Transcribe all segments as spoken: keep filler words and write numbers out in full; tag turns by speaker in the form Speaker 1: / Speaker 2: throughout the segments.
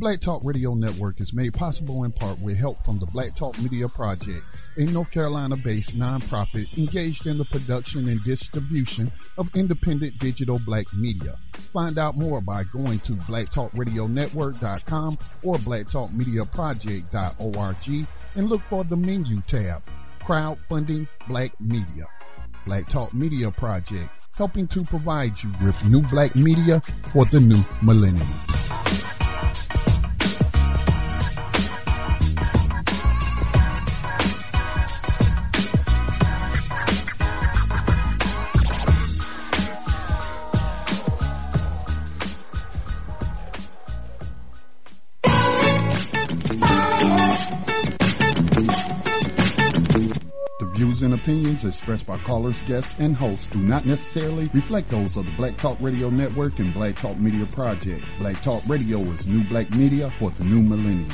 Speaker 1: Black Talk Radio Network is made possible in part with help from the Black Talk Media Project, a North Carolina-based nonprofit engaged in the production and distribution of independent digital black media. Find out more by going to black talk radio network dot com or black talk media project dot org and look for the menu tab, Crowdfunding Black Media. Black Talk Media Project, helping to provide you with new black media for the new millennium.
Speaker 2: And opinions expressed by callers, guests, and hosts do not necessarily reflect those of the Black Talk Radio Network and Black Talk Media Project. Black Talk Radio is new black media for the new millennium.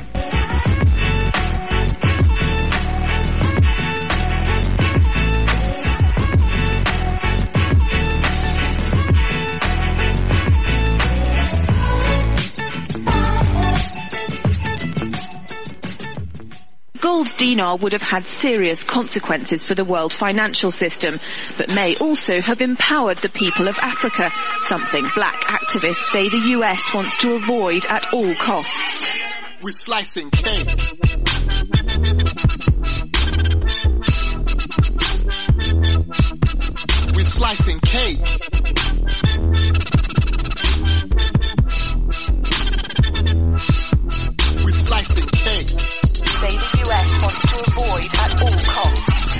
Speaker 3: Gold dinar would have had serious consequences for the world financial system, but may also have empowered the people of Africa, something black activists say the U S wants to avoid at all costs.
Speaker 4: We're slicing cake. We're slicing cake. We're slicing cake.
Speaker 3: Say the U S wants to avoid at all costs.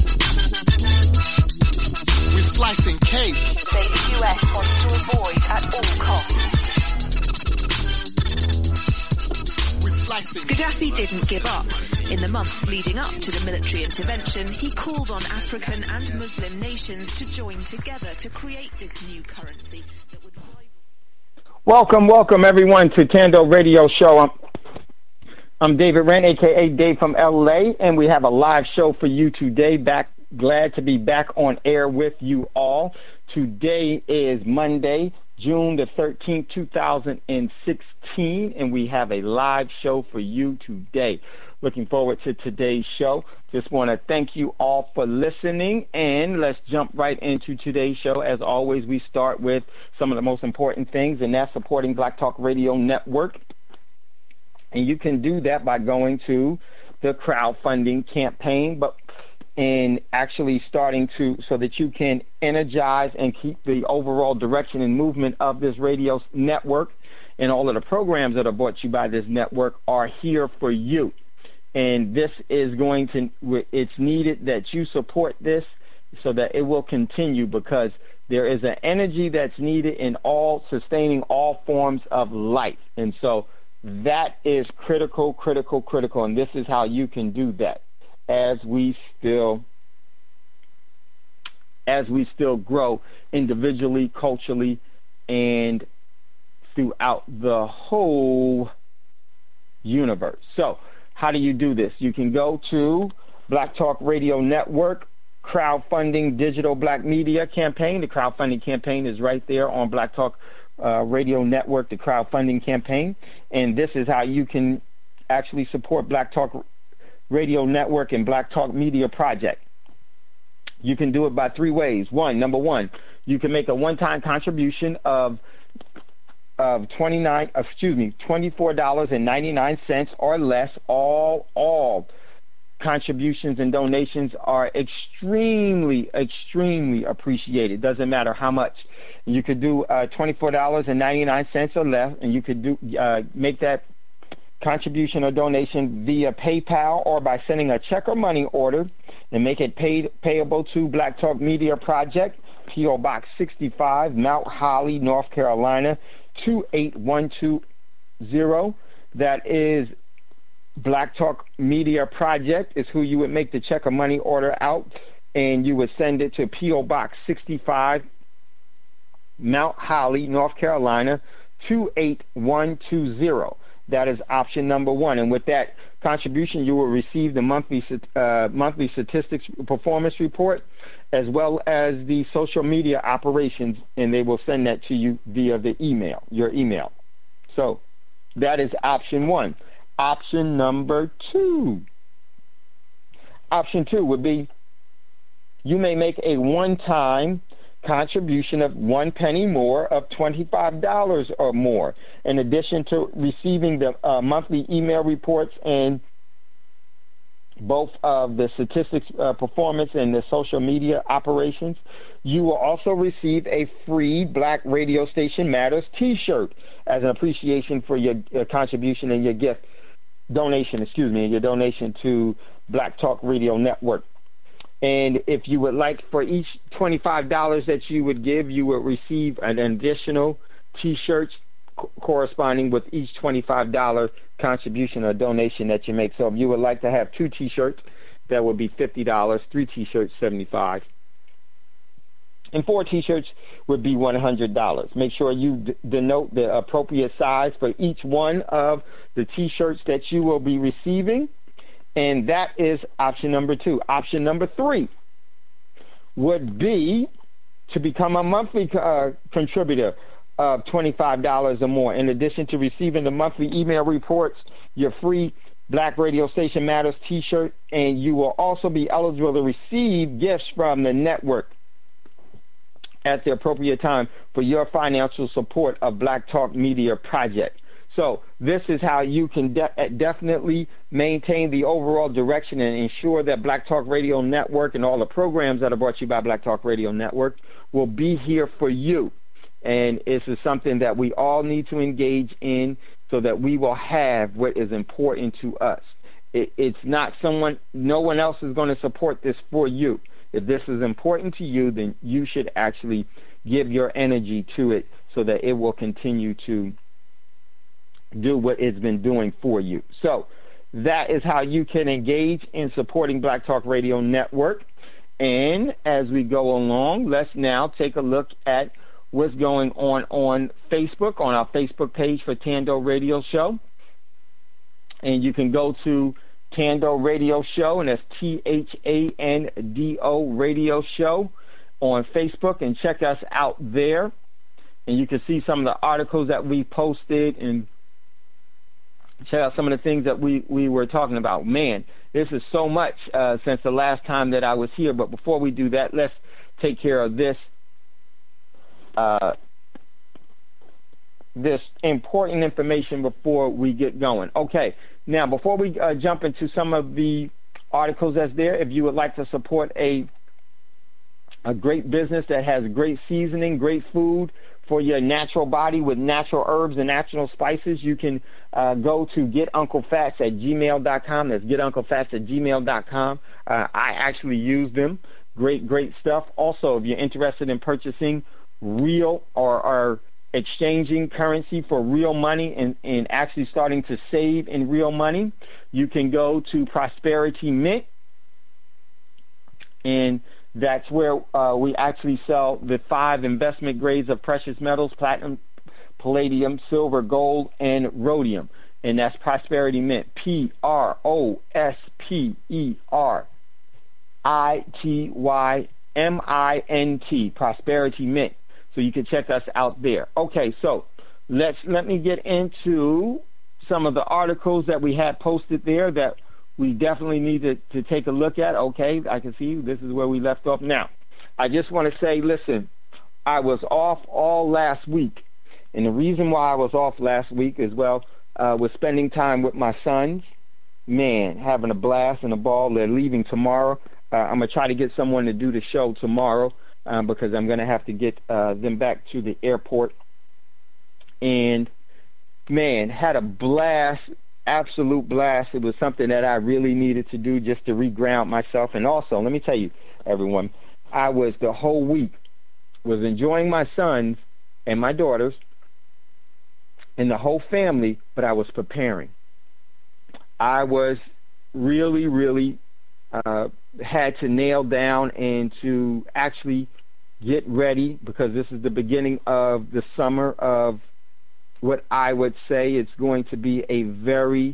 Speaker 4: We're slicing cake.
Speaker 3: Say the U S wants to avoid at all costs.
Speaker 4: We're slicing.
Speaker 3: Gaddafi didn't give up. In the months leading up to the military intervention, he called on African and Muslim nations to join together to create this new currency that would rival.
Speaker 5: Welcome, welcome everyone to Tando Radio Show. I'm I'm David Wren, a k a. Dave from L A, and we have a live show for you today. Back, glad to be back on air with you all. Today is Monday, June the thirteenth, two thousand sixteen, and we have a live show for you today. Looking forward to today's show. Just want to thank you all for listening, and let's jump right into today's show. As always, we start with some of the most important things, and that's supporting Black Talk Radio Network. And you can do that by going to the crowdfunding campaign, but and actually starting to so that you can energize and keep the overall direction and movement of this radio network, and all of the programs that are brought to you by this network are here for you. And this is going to, it's needed that you support this so that it will continue, because there is an energy that's needed in all, sustaining all forms of life. And so that is critical, critical, critical, and this is how you can do that as we still, as we still grow individually, culturally, and throughout the whole universe. So, how do you do this? You can go to Black Talk Radio Network crowdfunding digital black media campaign. The crowdfunding campaign is right there on Black Talk Uh, Radio Network, the crowdfunding campaign, and this is how you can actually support Black Talk Radio Network and Black Talk Media Project. You can do it by three ways. One, number one, you can make a one-time contribution of of twenty-nine, excuse me, twenty-four dollars and ninety-nine cents or less. All all contributions and donations are extremely, extremely appreciated. Doesn't matter how much. You could do uh, twenty-four dollars and ninety-nine cents or less, and you could do uh, make that contribution or donation via PayPal or by sending a check or money order, and make it paid payable to Black Talk Media Project, P O Box sixty-five, Mount Holly, North Carolina, two eight one two zero. That is Black Talk Media Project is who you would make the check or money order out, and you would send it to P O Box sixty-five, Mount Holly, North Carolina, two eight one two zero. That is option number one. And with that contribution, you will receive the monthly uh, monthly statistics performance report, as well as the social media operations, and they will send that to you via the email, your email. So That is option one. Option number two. Option two would be you may make a one-time contribution of one penny more of twenty-five dollars or more, in addition to receiving the uh, monthly email reports and both of the statistics uh, performance and the social media operations. You will also receive a free Black Radio Station Matters t-shirt as an appreciation for your uh, contribution and your gift donation, excuse me, your donation to Black Talk Radio Network. And if you would like, for each twenty-five dollars that you would give, you would receive an additional t-shirt co- corresponding with each twenty-five dollars contribution or donation that you make. So if you would like to have two t-shirts, that would be fifty dollars, three t-shirts, seventy-five dollars. And four t-shirts would be one hundred dollars. Make sure you d- denote the appropriate size for each one of the t-shirts that you will be receiving. And that is option number two. Option number three would be to become a monthly uh, contributor of twenty-five dollars or more. In addition to receiving the monthly email reports, your free Black Radio Station Matters t-shirt, and you will also be eligible to receive gifts from the network at the appropriate time for your financial support of Black Talk Media Project. So this is how you can de- definitely maintain the overall direction and ensure that Black Talk Radio Network and all the programs that are brought to you by Black Talk Radio Network will be here for you. And this is something that we all need to engage in so that we will have what is important to us. It, it's not someone, no one else is going to support this for you. If this is important to you, then you should actually give your energy to it so that it will continue to do what it's been doing for you. So that is how you can engage in supporting Black Talk Radio Network. And as we go along, let's now take a look at what's going on on Facebook, on our Facebook page for Tando Radio Show. And you can go to Tando Radio Show, and that's T H A N D O Radio Show on Facebook, and check us out there. And you can see some of the articles that we posted and check out some of the things that we, we were talking about. Man, this is so much uh, since the last time that I was here. But before we do that, let's take care of this uh, this important information before we get going. Okay, now before we uh, jump into some of the articles that's there, if you would like to support a a great business that has great seasoning, great food for your natural body with natural herbs and natural spices, you can uh, go to get uncle fats at gmail dot com. That's get uncle fats at gmail dot com. Uh, I actually use them. Great, great stuff. Also, if you're interested in purchasing real or, or exchanging currency for real money and, and actually starting to save in real money, you can go to Prosperity Mint, and that's where uh, we actually sell the five investment grades of precious metals: platinum, palladium, silver, gold, and rhodium. And that's Prosperity Mint. P R O S P E R I T Y M I N T. Prosperity Mint. So you can check us out there. Okay, so let's let me get into some of the articles that we had posted there that we definitely need to, to take a look at. Okay, I can see this is where we left off. Now, I just want to say, listen, I was off all last week. And the reason why I was off last week as well uh, was spending time with my sons. Man, having a blast and a ball. They're leaving tomorrow. Uh, I'm going to try to get someone to do the show tomorrow um, because I'm going to have to get uh, them back to the airport. And, man, had a blast. Absolute blast. It was something that I really needed to do just to reground myself. And also, let me tell you, everyone, I was the whole week was enjoying my sons and my daughters and the whole family, but I was preparing. I was really, really uh, had to nail down and to actually get ready because this is the beginning of the summer of what I would say it's going to be a very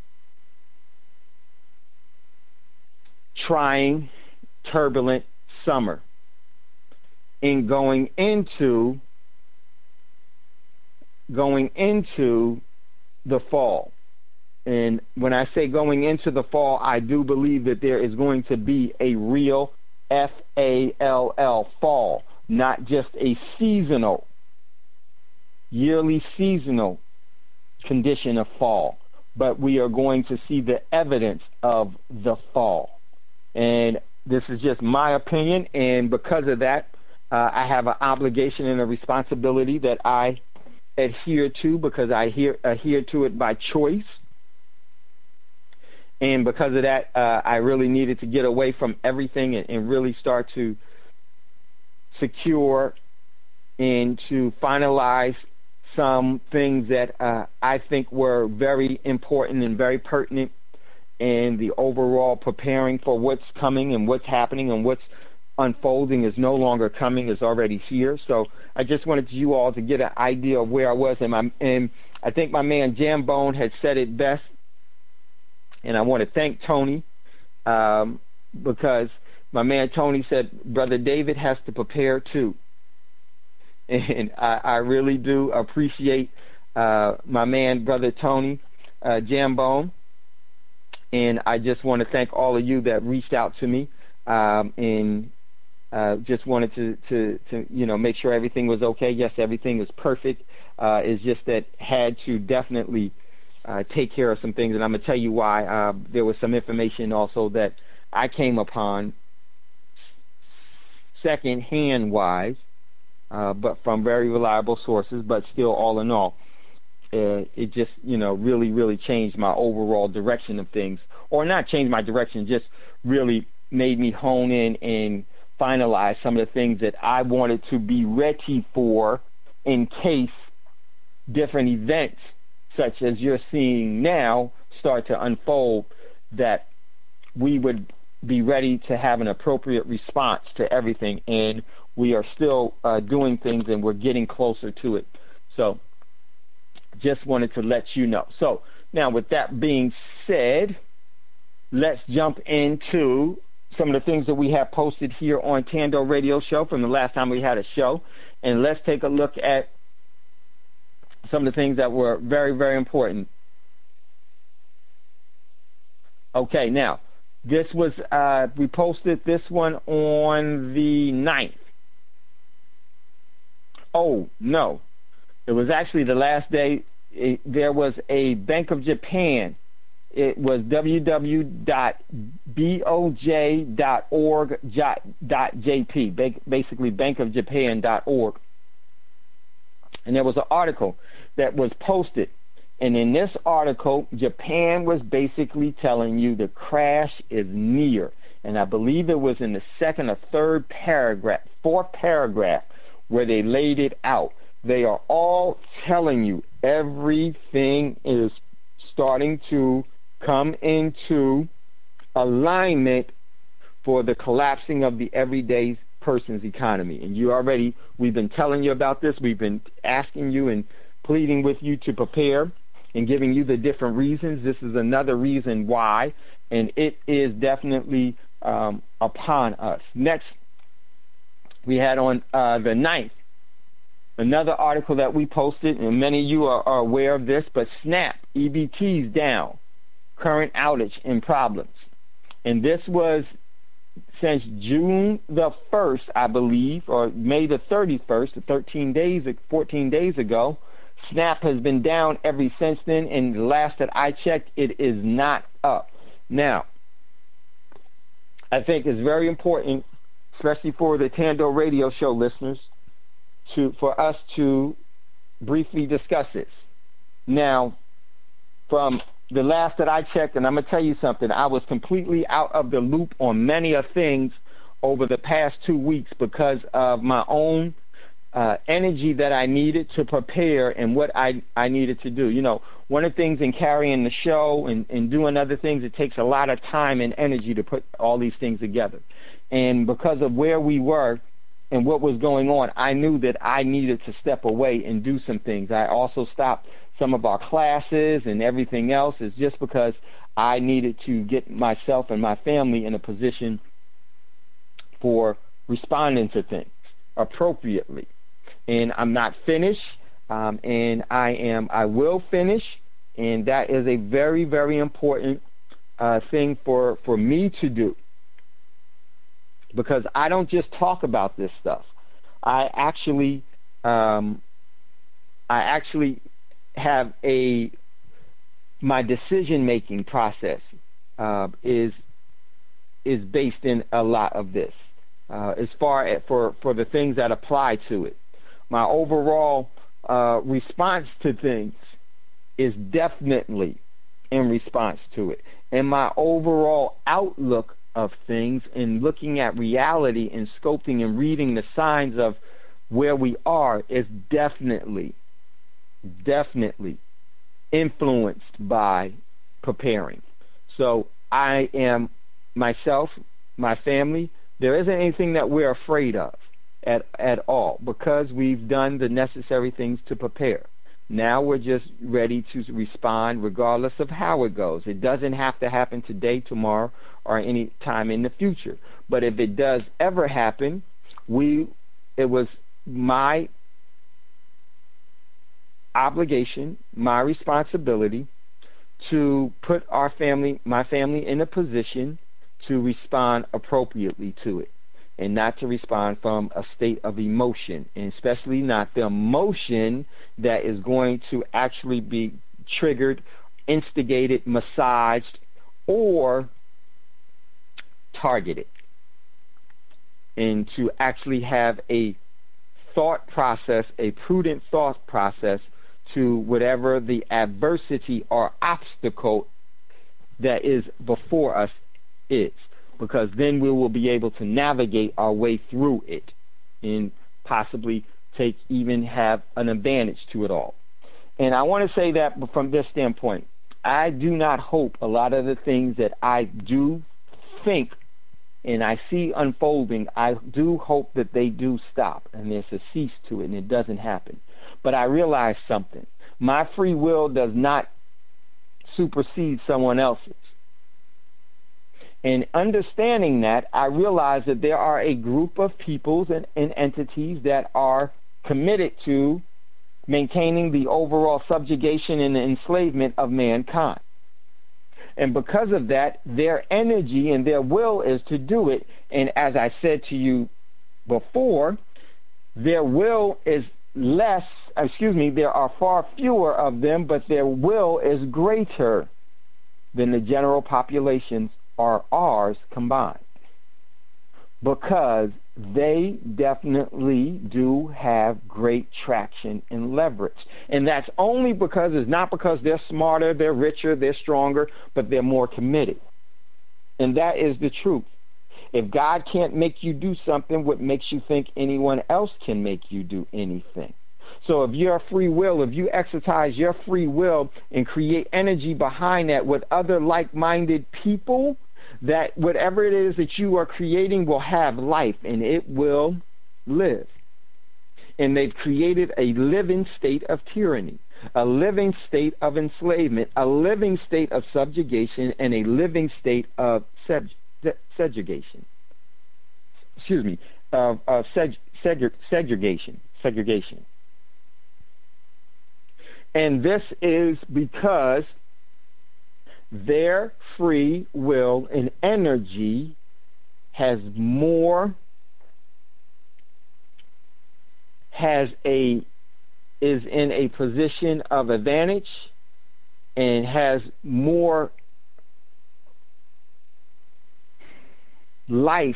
Speaker 5: trying, turbulent summer. In going into going into the fall. And when I say going into the fall, I do believe that there is going to be a real F A L L fall, not just a seasonal, yearly seasonal condition of fall, but we are going to see the evidence of the fall. And this is just my opinion, and because of that, uh, I have an obligation and a responsibility that I adhere to because I adhere, adhere to it by choice. And because of that, uh, I really needed to get away from everything and, and really start to secure and to finalize some things that uh, I think were very important and very pertinent in the overall preparing for what's coming and what's happening and what's unfolding is no longer coming, is already here. So I just wanted you all to get an idea of where I was. And, my, and I think my man Jambone had said it best. And I want to thank Tony um, because my man Tony said, Brother David has to prepare too. And I, I really do appreciate uh, my man, Brother Tony uh, Jambone. And I just want to thank all of you that reached out to me um, and uh, just wanted to, to, to, you know, make sure everything was okay. Yes, everything is perfect. Uh, it's just that had to definitely uh, take care of some things. And I'm going to tell you why. Uh, there was some information also that I came upon second-hand wise, uh, but from very reliable sources, but still all in all. Uh, it just, you know, really, really changed my overall direction of things. Or not changed my direction, just really made me hone in and finalize some of the things that I wanted to be ready for in case different events, such as you're seeing now, start to unfold, that we would be ready to have an appropriate response to everything. And we are still uh, doing things, and we're getting closer to it. So just wanted to let you know. So now with that being said, let's jump into some of the things that we have posted here on Tando Radio Show from the last time we had a show. And let's take a look at some of the things that were very, very important. Okay, now, this was, uh, we posted this one on the ninth. Oh, no. It was actually the last day. It, there was a Bank of Japan. It was w w w dot b o j dot org dot j p, basically bank of japan dot org. And there was an article that was posted. And in this article, Japan was basically telling you the crash is near. And I believe it was in the second or third paragraph, fourth paragraph, where they laid it out. They are all telling you everything is starting to come into alignment for the collapsing of the everyday person's economy. And you already, we've been telling you about this. We've been asking you and pleading with you to prepare and giving you the different reasons. This is another reason why, and it is definitely um, upon us. Next, we had on uh, the ninth, another article that we posted, and many of you are, are aware of this, but Snap, E B T's down, current outage and problems. And this was since June the first, I believe, or May the thirty-first, thirteen days, fourteen days ago. Snap has been down ever since then, and the last that I checked, it is not up. Now, I think it's very important, especially for the Tando Radio Show listeners, to for us to briefly discuss this. Now, from the last that I checked, and I'm going to tell you something, I was completely out of the loop on many of things over the past two weeks because of my own uh, energy that I needed to prepare and what I, I needed to do. You know, one of the things in carrying the show and, and doing other things, it takes a lot of time and energy to put all these things together. And because of where we were and what was going on, I knew that I needed to step away and do some things. I also stopped some of our classes and everything else is just because I needed to get myself and my family in a position for responding to things appropriately. And I'm not finished, um, and I am. I will finish, And that is a very, very important uh, thing for, for me to do, because I don't just talk about this stuff. I actually, um, I actually have a, my decision-making process uh, is is based in a lot of this, uh, as far as for, for the things that apply to it. My overall uh, response to things is definitely in response to it. And my overall outlook of things and looking at reality and scoping and reading the signs of where we are is definitely, definitely influenced by preparing. So I am myself, my family, there isn't anything that we're afraid of at, at all, because we've done the necessary things to prepare. Now we're just ready to respond regardless of how it goes. It doesn't have to happen today, tomorrow, or any time in the future. But if it does ever happen, we it was my obligation, my responsibility to put our family, my family, in a position to respond appropriately to it, and not to respond from a state of emotion, and especially not the emotion that is going to actually be triggered, instigated, massaged, or targeted, and to actually have a thought process, a prudent thought process to whatever the adversity or obstacle that is before us is, because then we will be able to navigate our way through it and possibly take even have an advantage to it all. And I want to say that from this standpoint, I do not hope a lot of the things that I do think and I see unfolding, I do hope that they do stop and there's a cease to it and it doesn't happen. But I realize something. My free will does not supersede someone else's. And understanding that, I realize that there are a group of peoples and, and entities that are committed to maintaining the overall subjugation and enslavement of mankind. And because of that, their energy and their will is to do it. And as I said to you before, their will is less, excuse me, there are far fewer of them, but their will is greater than the general populations or ours combined, because they definitely do have great traction and leverage. And that's only because, it's not because they're smarter, they're richer, they're stronger, but they're more committed. And that is the truth. If God can't make you do something, what makes you think anyone else can make you do anything? So if your free will, if you exercise your free will and create energy behind that with other like-minded people, that whatever it is that you are creating will have life and it will live. And they've created a living state of tyranny, a living state of enslavement, a living state of subjugation, and a living state of seg- segregation. Excuse me, of, of seg- seg- segregation. Segregation. And this is because their free will and energy has more, has a, is in a position of advantage and has more life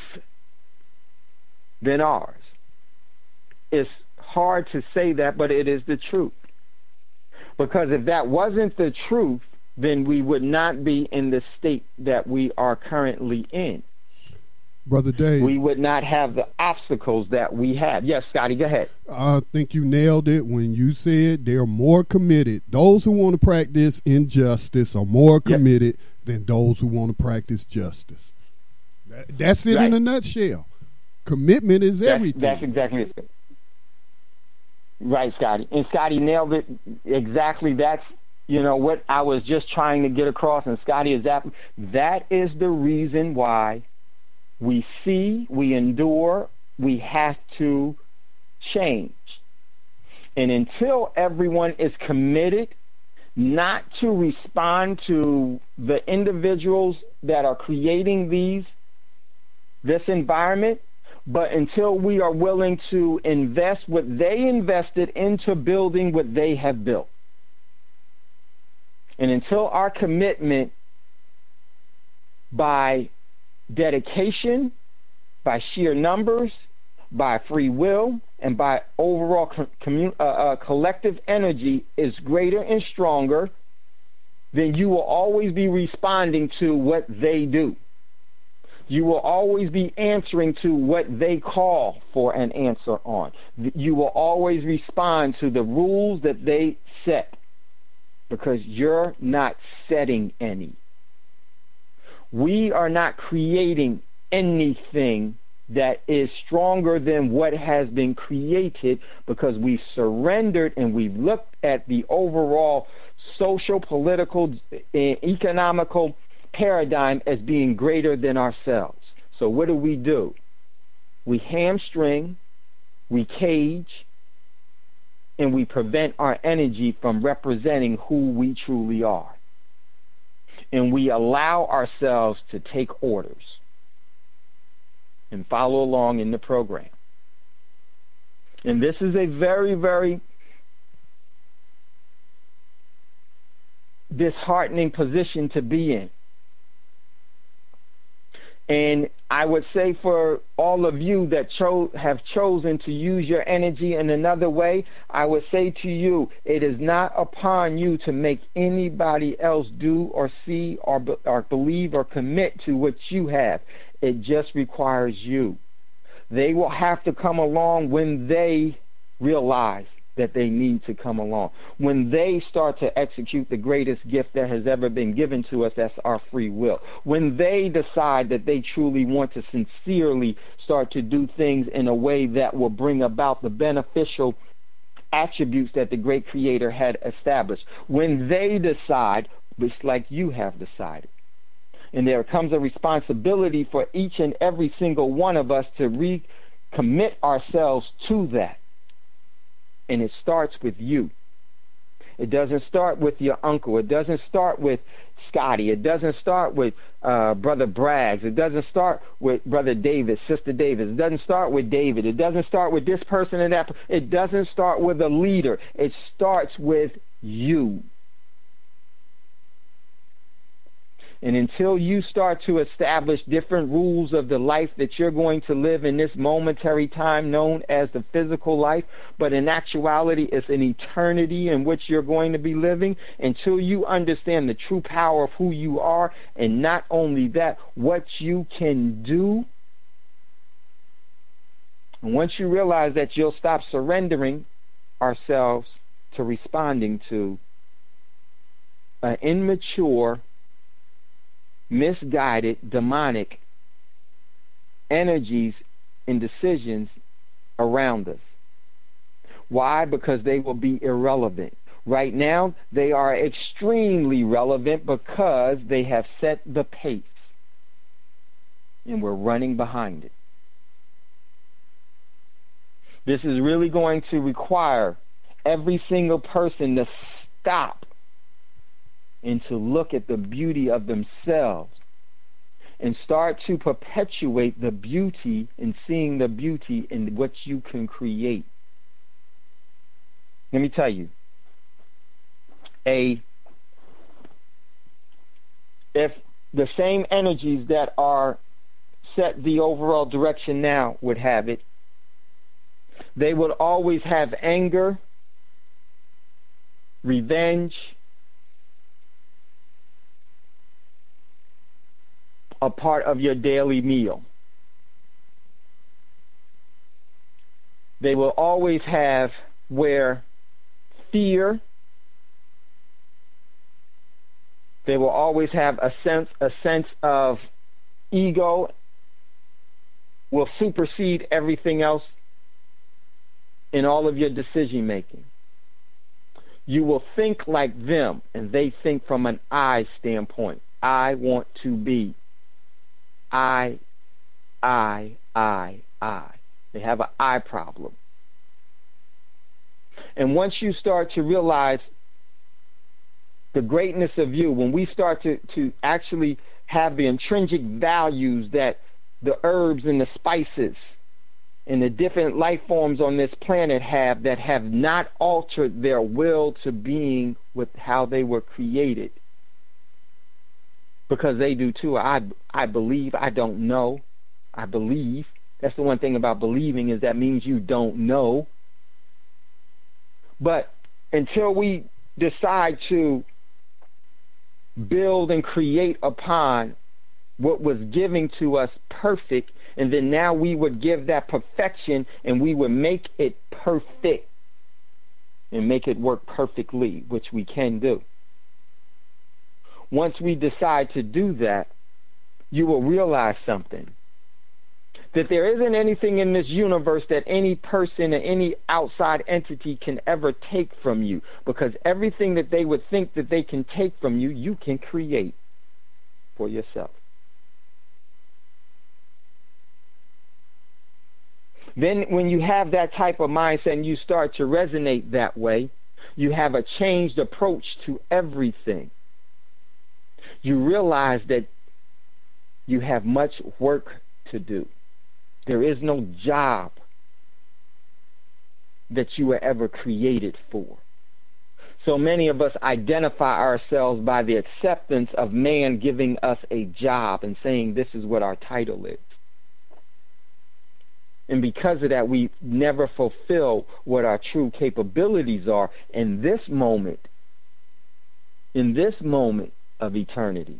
Speaker 5: than ours. It's hard to say that, but it is the truth. Because if that wasn't the truth, then we would not be in the state that we are currently in.
Speaker 1: Brother Dave.
Speaker 5: We would not have the obstacles that we have. Yes, Scotty, go ahead.
Speaker 1: I think you nailed it when you said they're more committed. Those who want to practice injustice are more committed yep. than those who want to practice justice. That, that's it right. In a nutshell. Commitment is
Speaker 5: that's,
Speaker 1: everything.
Speaker 5: That's exactly it. Right, Scotty. And Scotty nailed it exactly. That's, you know, what I was just trying to get across, and Scotty is that. That is the reason why we see, we endure, we have to change. And until everyone is committed not to respond to the individuals that are creating these this environment, but until we are willing to invest what they invested into building what they have built. And until our commitment by dedication, by sheer numbers, by free will, and by overall co- commun- uh, uh, collective energy is greater and stronger, then you will always be responding to what they do. You will always be answering to what they call for an answer on. You will always respond to the rules that they set, because you're not setting any. We are not creating anything that is stronger than what has been created, because we've surrendered and we've looked at the overall social, political, and economical paradigm as being greater than ourselves. So what do we do? We hamstring, we cage, and we prevent our energy from representing who we truly are. And we allow ourselves to take orders and follow along in the program. And this is a very, very disheartening position to be in. And I would say for all of you that cho- have chosen to use your energy in another way, I would say to you, it is not upon you to make anybody else do or see or, be- or believe or commit to what you have. It just requires you. They will have to come along when they realize that they need to come along. When they start to execute the greatest gift that has ever been given to us, that's our free will. When they decide that they truly want to sincerely start to do things in a way that will bring about the beneficial attributes that the great Creator had established. When they decide, just like you have decided. And there comes a responsibility for each and every single one of us to recommit ourselves to that. And it starts with you. It doesn't start with your uncle. It doesn't start with Scotty. It doesn't start with uh, Brother Braggs. It doesn't start with Brother Davis, Sister Davis. It doesn't start with David. It doesn't start with this person and that. It doesn't start with a leader. It starts with you. And until you start to establish different rules of the life that you're going to live in this momentary time known as the physical life, but in actuality it's an eternity in which you're going to be living, until you understand the true power of who you are, and not only that, what you can do. And once you realize that, you'll stop surrendering ourselves to responding to an immature, misguided, demonic energies and decisions around us. Why? Because they will be irrelevant. Right now, they are extremely relevant because they have set the pace, and we're running behind it. This is really going to require every single person to stop and to look at the beauty of themselves and start to perpetuate the beauty and seeing the beauty in what you can create. Let me tell you, a if the same energies that are set the overall direction now would have it, they would always have anger, revenge, a part of your daily meal. They will always have where fear, they will always have a sense a sense of ego will supersede everything else in all of your decision making. You will think like them, and they think from an I standpoint. I want to be. I, I, I, I. They have an I problem. And once you start to realize the greatness of you, when we start to, to actually have the intrinsic values that the herbs and the spices and the different life forms on this planet have, that have not altered their will to being with how they were created. Because they do too. I, I believe, I don't know. I believe. That's the one thing about believing, is that means you don't know. But until we decide to build and create upon what was given to us perfect, and then now we would give that perfection and we would make it perfect and make it work perfectly, which we can do. Once we decide to do that, you will realize something. That there isn't anything in this universe that any person or any outside entity can ever take from you, because everything that they would think that they can take from you, you can create for yourself. Then when you have that type of mindset and you start to resonate that way, you have a changed approach to everything. You realize that you have much work to do. There is no job that you were ever created for. So many of us identify ourselves by the acceptance of man giving us a job and saying this is what our title is. And because of that, we never fulfill what our true capabilities are in this moment, in this moment of eternity.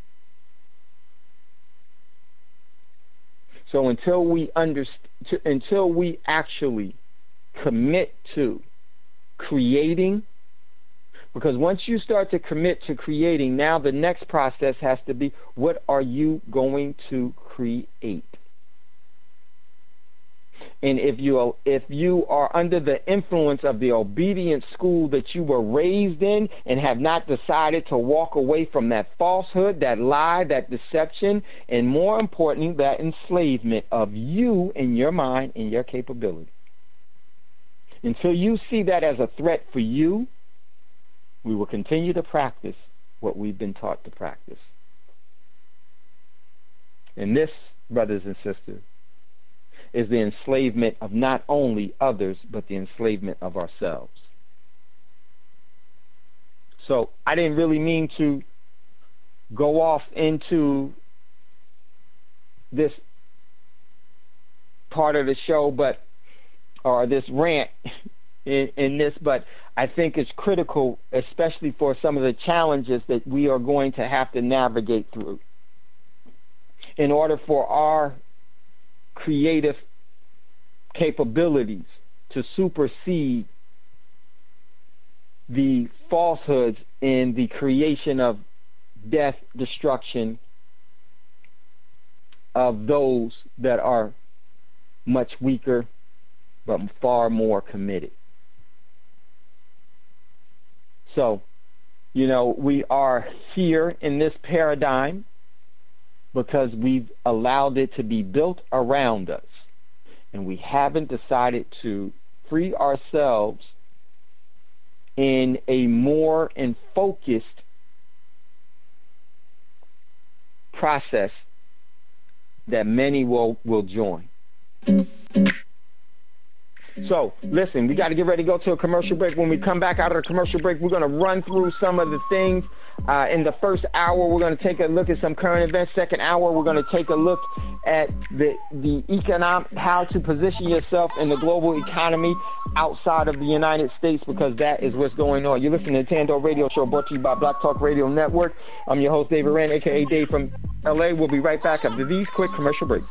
Speaker 5: So until we underst- to, until we actually commit to creating, because once you start to commit to creating, now the next process has to be, what are you going to create? And if you if you are under the influence of the obedient school that you were raised in and have not decided to walk away from that falsehood, that lie, that deception, and more importantly, that enslavement of you and your mind and your capability. Until you see that as a threat for you, we will continue to practice what we've been taught to practice. And this, brothers and sisters, is the enslavement of not only others, but the enslavement of ourselves. So I didn't really mean to go off into this part of the show, but or this rant in, in this, but I think it's critical, especially for some of the challenges that we are going to have to navigate through in order for our creative capabilities to supersede the falsehoods in the creation of death, destruction of those that are much weaker but far more committed. So, you know, we are here in this paradigm because we've allowed it to be built around us, and we haven't decided to free ourselves in a more and focused process that many will, will join. So, listen, we got to get ready to go to a commercial break. When we come back out of the commercial break, we're going to run through some of the things. Uh, in the first hour, we're going to take a look at some current events. Second hour, we're going to take a look at the the economic, how to position yourself in the global economy outside of the United States, because that is what's going on. You're listening to the Tando Radio Show, brought to you by Black Talk Radio Network. I'm your host, David Rand, a k a. Dave from L A. We'll be right back after these quick commercial breaks.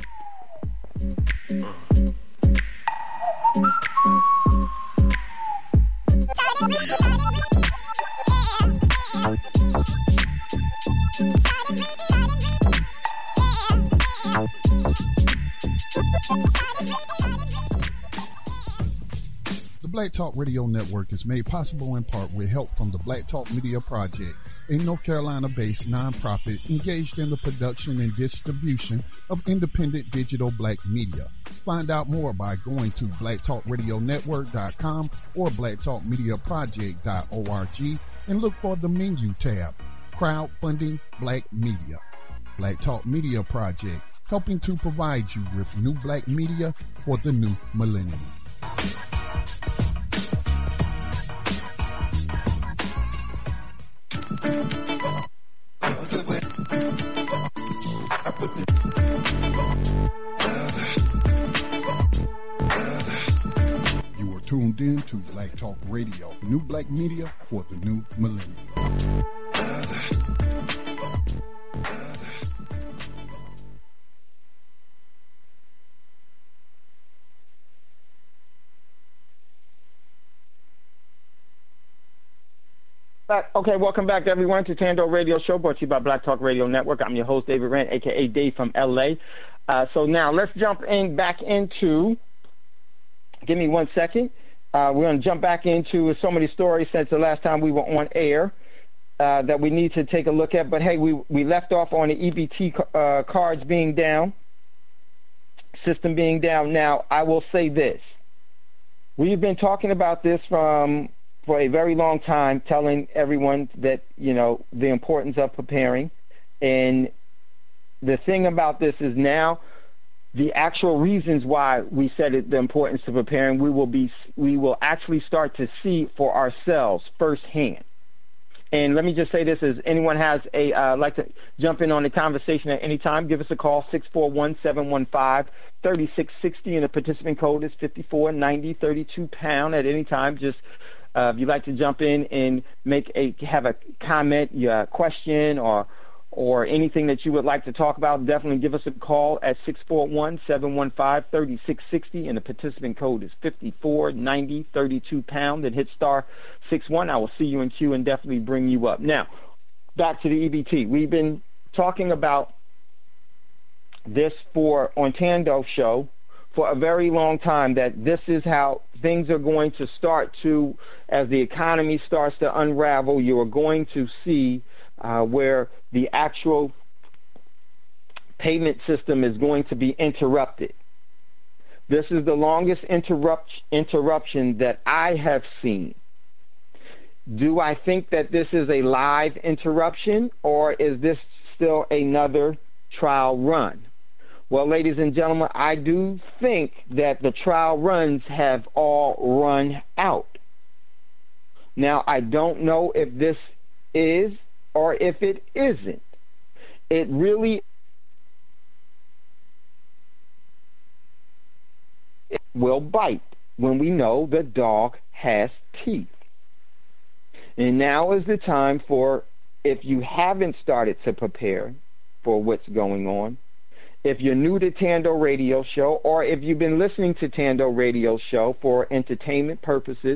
Speaker 1: The Black Talk Radio Network is made possible in part with help from the Black Talk Media Project, a North Carolina-based nonprofit engaged in the production and distribution of independent digital black media. Find out more by going to black talk radio network dot com or black talk media project dot org and look for the menu tab, Crowdfunding Black Media. Black Talk Media Project, helping to provide you with new black media for the new millennium.
Speaker 2: You are tuned in to Black Talk Radio, new black media for the new millennium.
Speaker 5: Okay, welcome back, everyone, to Tando Radio Show, brought to you by Black Talk Radio Network. I'm your host, David Rand, a k a. Dave from L A. Uh, so now let's jump in back into, give me one second. Uh, we're going to jump back into so many stories since the last time we were on air uh, that we need to take a look at. But, hey, we, we left off on the E B T uh, cards being down, system being down. Now, I will say this. We've been talking about this from... for a very long time, telling everyone that, you know, the importance of preparing. And the thing about this is now the actual reasons why we said it, the importance of preparing, we will be, we will actually start to see for ourselves firsthand. And let me just say this, as anyone has a, uh, like to jump in on the conversation at any time, give us a call, six four one, seven one five, three six six zero, and the participant code is fifty-four ninety thirty-two pound at any time. Just Uh, if you'd like to jump in and make a have a comment, your question, or or anything that you would like to talk about, definitely give us a call at six four one, seven one five, three six six zero, and the participant code is fifty-four ninety thirty-two pound, and hit star six one. I will see you in queue and definitely bring you up. Now, back to the E B T. We've been talking about this for on Tando Show for a very long time, that this is how things are going to start to, as the economy starts to unravel, you are going to see uh, where the actual payment system is going to be interrupted. This is the longest interrupt, interruption that I have seen. Do I think that this is a live interruption, or is this still another trial run? Well, ladies and gentlemen, I do think that the trial runs have all run out. Now, I don't know if this is or if it isn't. It really it will bite when we know the dog has teeth. And now is the time for, if you haven't started to prepare for what's going on, if you're new to Tando Radio Show, or if you've been listening to Tando Radio Show for entertainment purposes,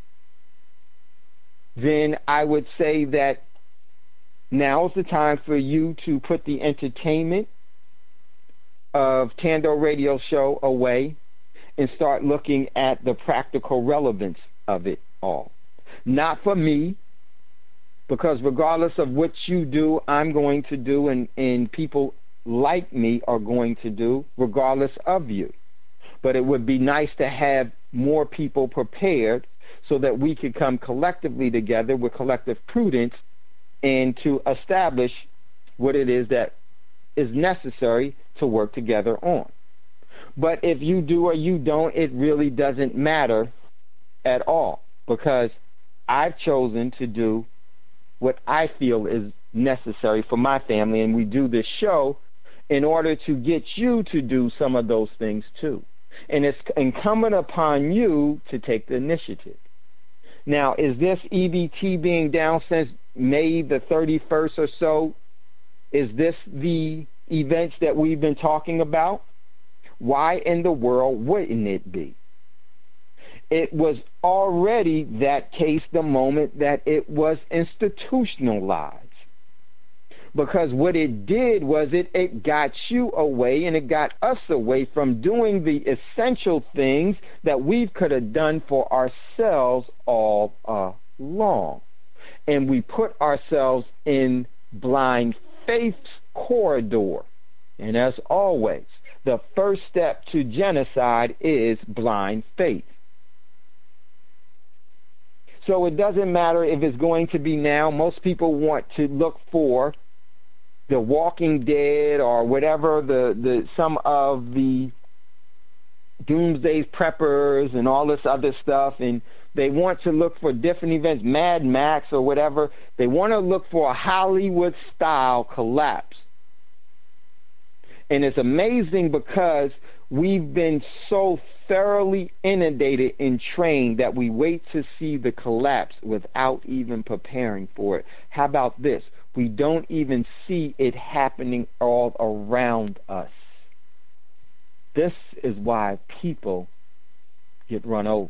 Speaker 5: then I would say that now's the time for you to put the entertainment of Tando Radio Show away and start looking at the practical relevance of it all. Not for me, because regardless of what you do, I'm going to do, and, and people like me are going to do, regardless of you. But it would be nice to have more people prepared so that we could come collectively together with collective prudence and to establish what it is that is necessary to work together on. But if you do or you don't, it really doesn't matter at all, because I've chosen to do what I feel is necessary for my family, and we do this show in order to get you to do some of those things too. And it's incumbent upon you to take the initiative. Now, is this E B T being down since May the thirty-first or so? Is this the events that we've been talking about? Why in the world wouldn't it be? It was already that case the moment that it was institutionalized. Because what it did was it, it got you away, and it got us away from doing the essential things that we could have done for ourselves all along. And we put ourselves in blind faith's corridor. And as always, the first step to genocide is blind faith. So it doesn't matter if it's going to be now. Most people want to look for The Walking Dead or whatever, the, the some of the doomsday preppers and all this other stuff, and they want to look for different events, Mad Max or whatever. They want to look for a Hollywood-style collapse. And it's amazing because we've been so thoroughly inundated and trained that we wait to see the collapse without even preparing for it. How about this? We don't even see it happening all around us. This is why people get run over.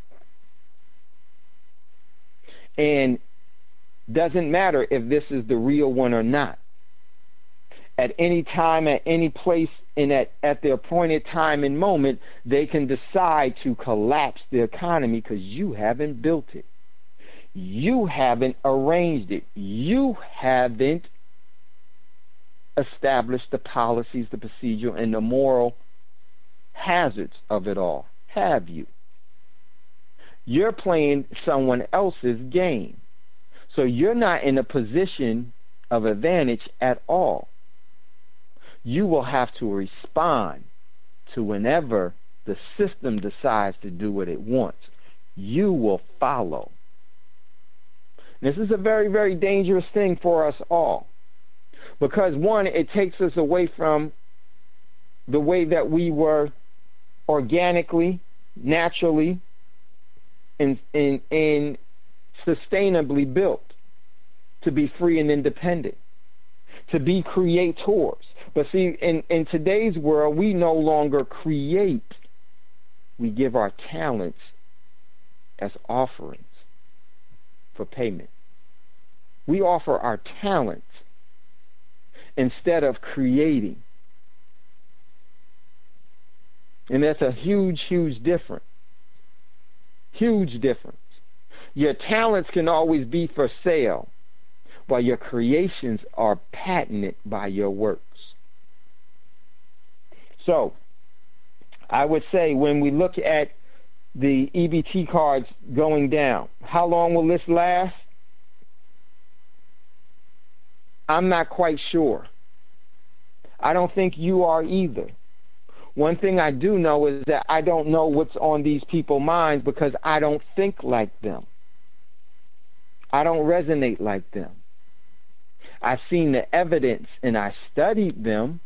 Speaker 5: And doesn't matter if this is the real one or not. At any time, at any place, and at, at the appointed time and moment, they can decide to collapse the economy because you haven't built it. You haven't arranged it. You haven't established the policies, the procedure, and the moral hazards of it all. Have you? You're playing someone else's game. So you're not in a position of advantage at all. You will have to respond to whenever the system decides to do what it wants. You will follow. This is a very, very dangerous thing for us all. Because, one, it takes us away from the way that we were organically, naturally, and, and, and sustainably built to be free and independent, to be creators. But see, in, in today's world, we no longer create. We give our talents as offerings for payment. We offer our talents instead of creating. And that's a huge, huge difference. Huge difference. Your talents can always be for sale, while your creations are patented by your works. So, I would say when we look at the E B T cards going down, how long will this last? I'm not quite sure. I don't think you are either. One thing I do know is that I don't know what's on these people's minds because I don't think like them. I don't resonate like them. I've seen the evidence and I studied them,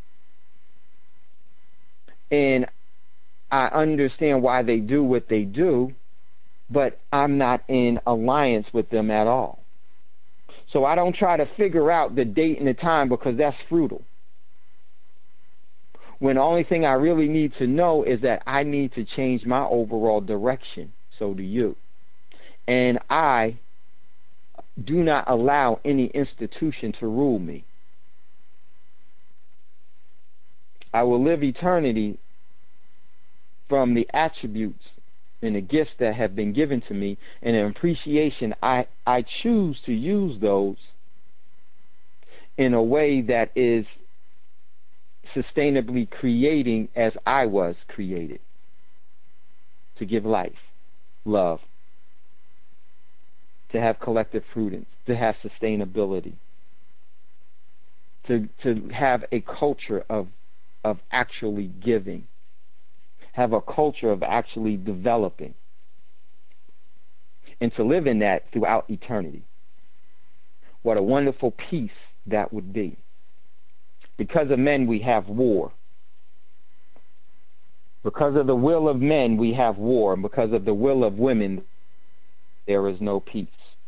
Speaker 5: and I understand why they do what they do, but I'm not in alliance with them at all. So I don't try to figure out the date and the time because that's futile. When the only thing I really need to know is that I need to change my overall direction. So do you. And I do not allow any institution to rule me. I will live eternity from the attributes and the gifts that have been given to me, and in appreciation, I, I choose to use those in a way that is sustainably creating as I was created, to give life, love, to have collective prudence, to have sustainability, to to have a culture of of actually giving, have a culture of actually developing, and to live in that throughout eternity. What a wonderful peace that would be. Because of men, we have war. Because of the will of men, we have war. And because of the will of women, there is no peace.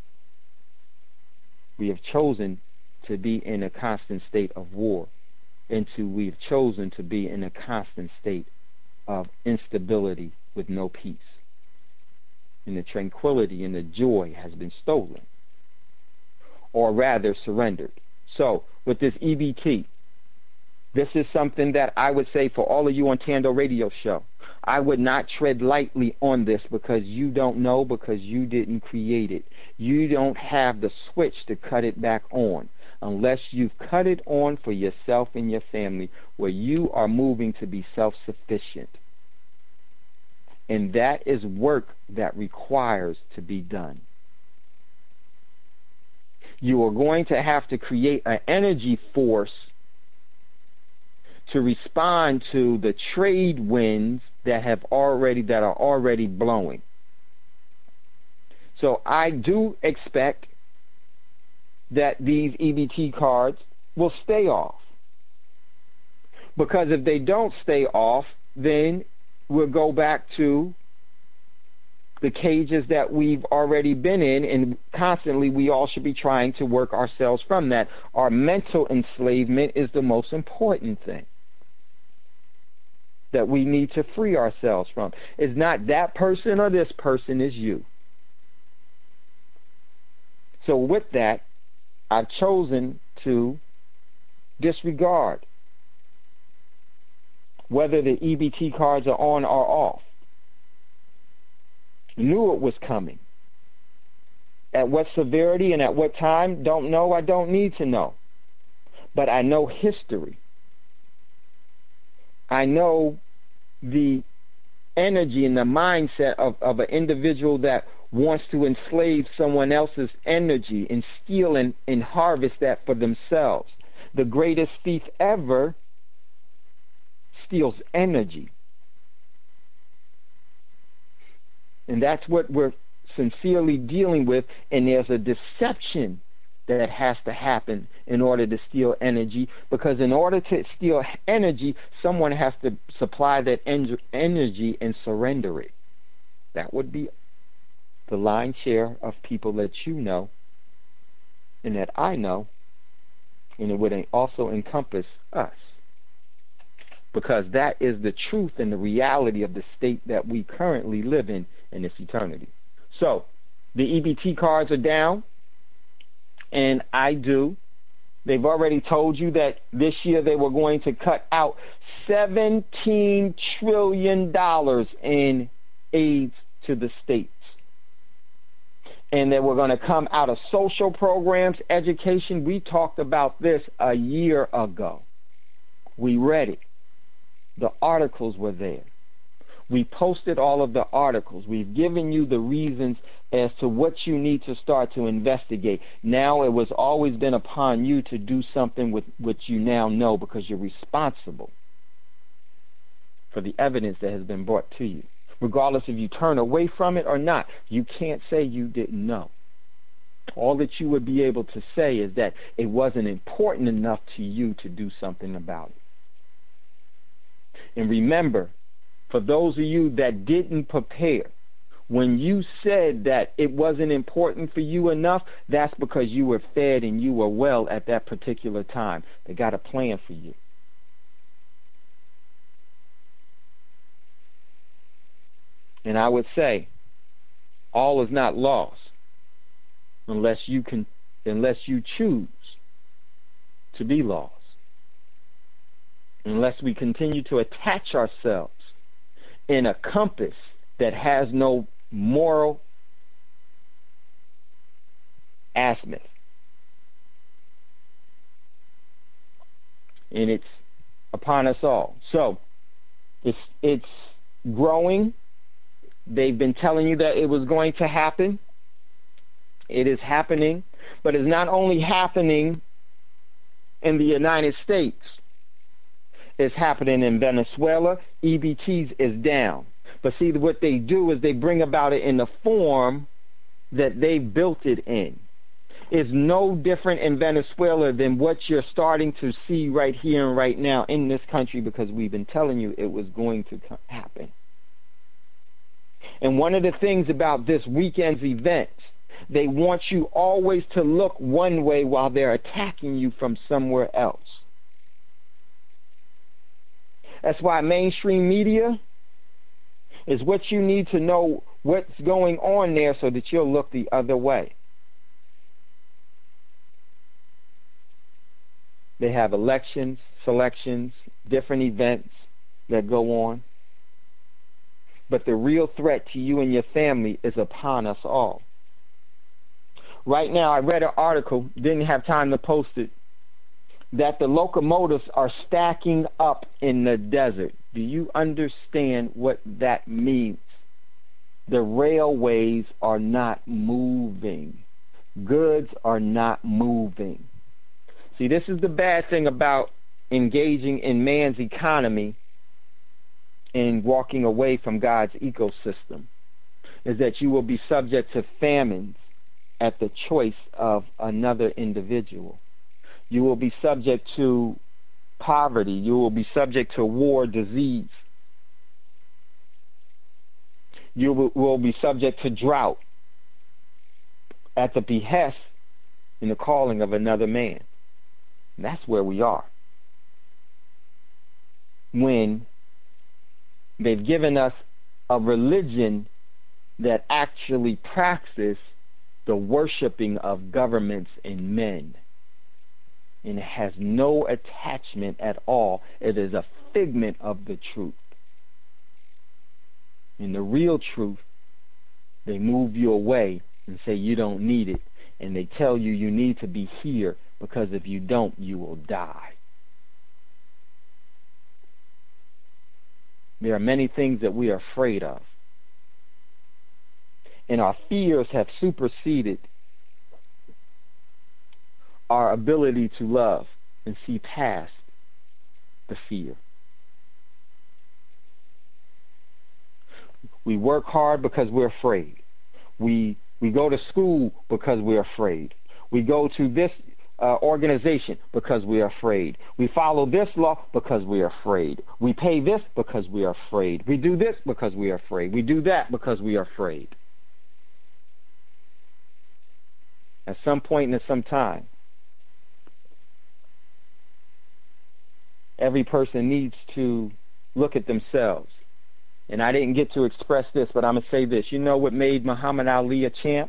Speaker 5: We have chosen to be in a constant state of war. And to, we've chosen to be in a constant state of instability with no peace. And the tranquility and the joy has been stolen, or rather surrendered. So, with this E B T, this is something that I would say for all of you on Tando Radio Show, I would not tread lightly on this because you don't know, because you didn't create it. You don't have the switch to cut it back on unless you've cut it on for yourself and your family, where you are moving to be self-sufficient. And that is work that requires to be done. You are going to have to create an energy force to respond to the trade winds that have already that are already blowing. So I do expect that these E B T cards will stay off. Because if they don't stay off, then we'll go back to the cages that we've already been in, and constantly we all should be trying to work ourselves from that. Our mental enslavement is the most important thing that we need to free ourselves from. It's not that person or this person, is you. So with that, I've chosen to disregard whether the E B T cards are on or off. Knew it was coming. At what severity and at what time, don't know, I don't need to know. But I know history. I know the energy and the mindset of, of an individual that wants to enslave someone else's energy and steal and, and harvest that for themselves. The greatest thief ever steals energy. And that's what we're sincerely dealing with, and there's a deception that has to happen in order to steal energy, because in order to steal energy, someone has to supply that en- energy and surrender it. That would be the lion's share of people that you know and that I know, and it would also encompass us, because that is the truth and the reality of the state that we currently live in in this eternity. So the E B T cards are down, and I do. They've already told you that this year they were going to cut out seventeen trillion dollars in aid to the states. And they were going to come out of social programs, education. We talked about this a year ago. We read it. The articles were there. We posted all of the articles. We've given you the reasons as to what you need to start to investigate. Now it was always been upon you to do something with what you now know, because you're responsible for the evidence that has been brought to you. Regardless if you turn away from it or not, you can't say you didn't know. All that you would be able to say is that it wasn't important enough to you to do something about it. And remember, for those of you that didn't prepare, when you said that it wasn't important for you enough, that's because you were fed and you were well at that particular time. They got a plan for you. And I would say, all is not lost unless you can, unless you choose to be lost. Unless we continue to attach ourselves in a compass that has no moral azimuth. And it's upon us all. So it's it's growing. They've been telling you that it was going to happen. It is happening. But it's not only happening in the United States. It's happening in Venezuela. E B Ts is down. But see, what they do is they bring about it in the form that they built it in. It's no different in Venezuela than what you're starting to see right here and right now in this country, because we've been telling you it was going to happen. And one of the things about this weekend's events, they want you always to look one way while they're attacking you from somewhere else. That's why mainstream media is what you need to know what's going on there so that you'll look the other way. They have elections, selections, different events that go on. But the real threat to you and your family is upon us all. Right now, I read an article, didn't have time to post it, that the locomotives are stacking up in the desert. Do you understand what that means? The railways are not moving. Goods are not moving. See, this is the bad thing about engaging in man's economy and walking away from God's ecosystem, is that you will be subject to famines at the choice of another individual. You will be subject to poverty. You will be subject to war, disease. You will be subject to drought at the behest and the calling of another man. And that's where we are. When they've given us a religion that actually practices the worshiping of governments and men, and it has no attachment at all. It is a figment of the truth. In the real truth, they move you away and say you don't need it, and they tell you you need to be here because if you don't, you will die. There are many things that we are afraid of, and our fears have superseded our ability to love and see past the fear. We work hard because we're afraid. We we go to school because we're afraid. We go to this uh, organization because we're afraid. We follow this law because we're afraid. We pay this because we are afraid. We do this because we are afraid. We do that because we are afraid. At some point and at some time, every person needs to look at themselves. And I didn't get to express this, but I'm going to say this. You know what made Muhammad Ali a champ?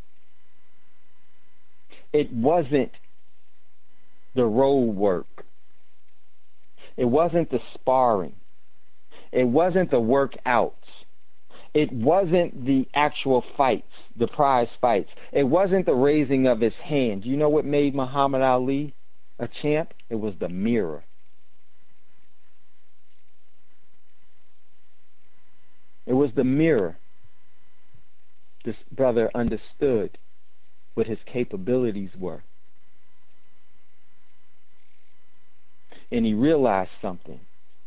Speaker 5: It wasn't the road work. It wasn't the sparring. It wasn't the workouts. It wasn't the actual fights, the prize fights. It wasn't the raising of his hand. You know what made Muhammad Ali a champ? It was the mirror. It was the mirror. This brother understood what his capabilities were. And he realized something.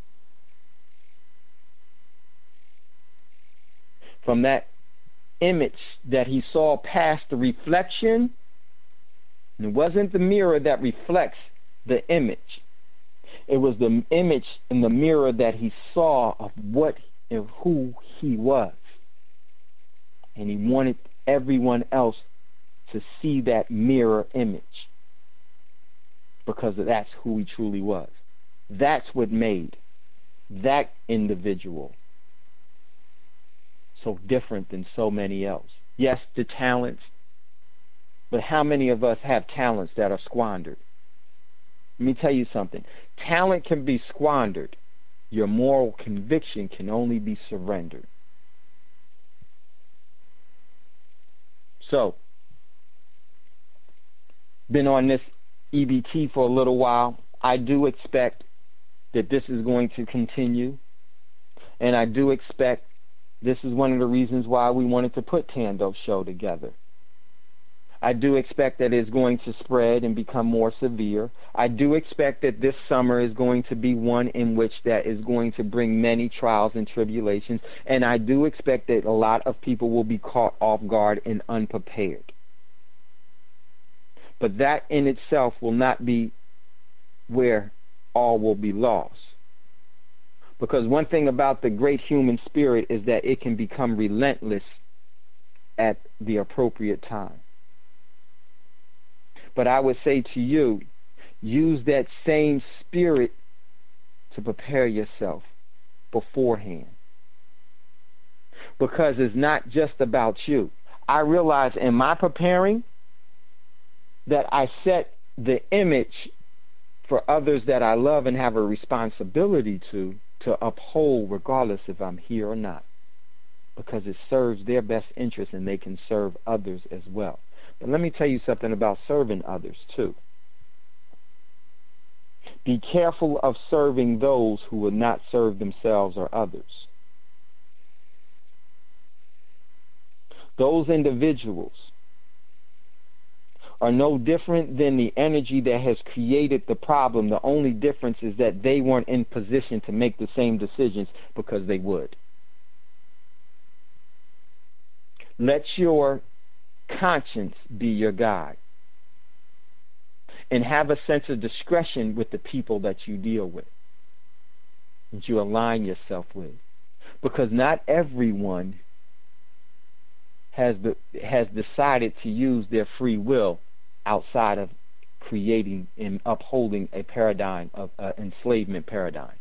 Speaker 5: From that image that he saw past the reflection, and it wasn't the mirror that reflects the image. It was the image in the mirror that he saw of what and who he was. And he wanted everyone else to see that mirror image, because that's who he truly was. That's what made that individual so different than so many else. Yes, the talents, but how many of us have talents that are squandered? Let me tell you something. Talent can be squandered. Your moral conviction can only be surrendered. So, been on this E B T for a little while. I do expect that this is going to continue. And I do expect this is one of the reasons why we wanted to put Tando's show together. I do expect that it's going to spread and become more severe. I do expect that this summer is going to be one in which that is going to bring many trials and tribulations. And I do expect that a lot of people will be caught off guard and unprepared. But that in itself will not be where all will be lost. Because one thing about the great human spirit is that it can become relentless at the appropriate time. But I would say to you, use that same spirit to prepare yourself beforehand. Because it's not just about you. I realize in my preparing that I set the image for others that I love and have a responsibility to, to uphold regardless if I'm here or not. Because it serves their best interest and they can serve others as well. But let me tell you something about serving others too. Be careful of serving those who will not serve themselves or others. Those individuals are no different than the energy that has created the problem. The only difference is that they weren't in position to make the same decisions because they would. Let your conscience be your guide. And have a sense of discretion with the people that you deal with, that you align yourself with. Because not everyone has the, has decided to use their free will outside of creating and upholding a paradigm of uh, enslavement paradigm.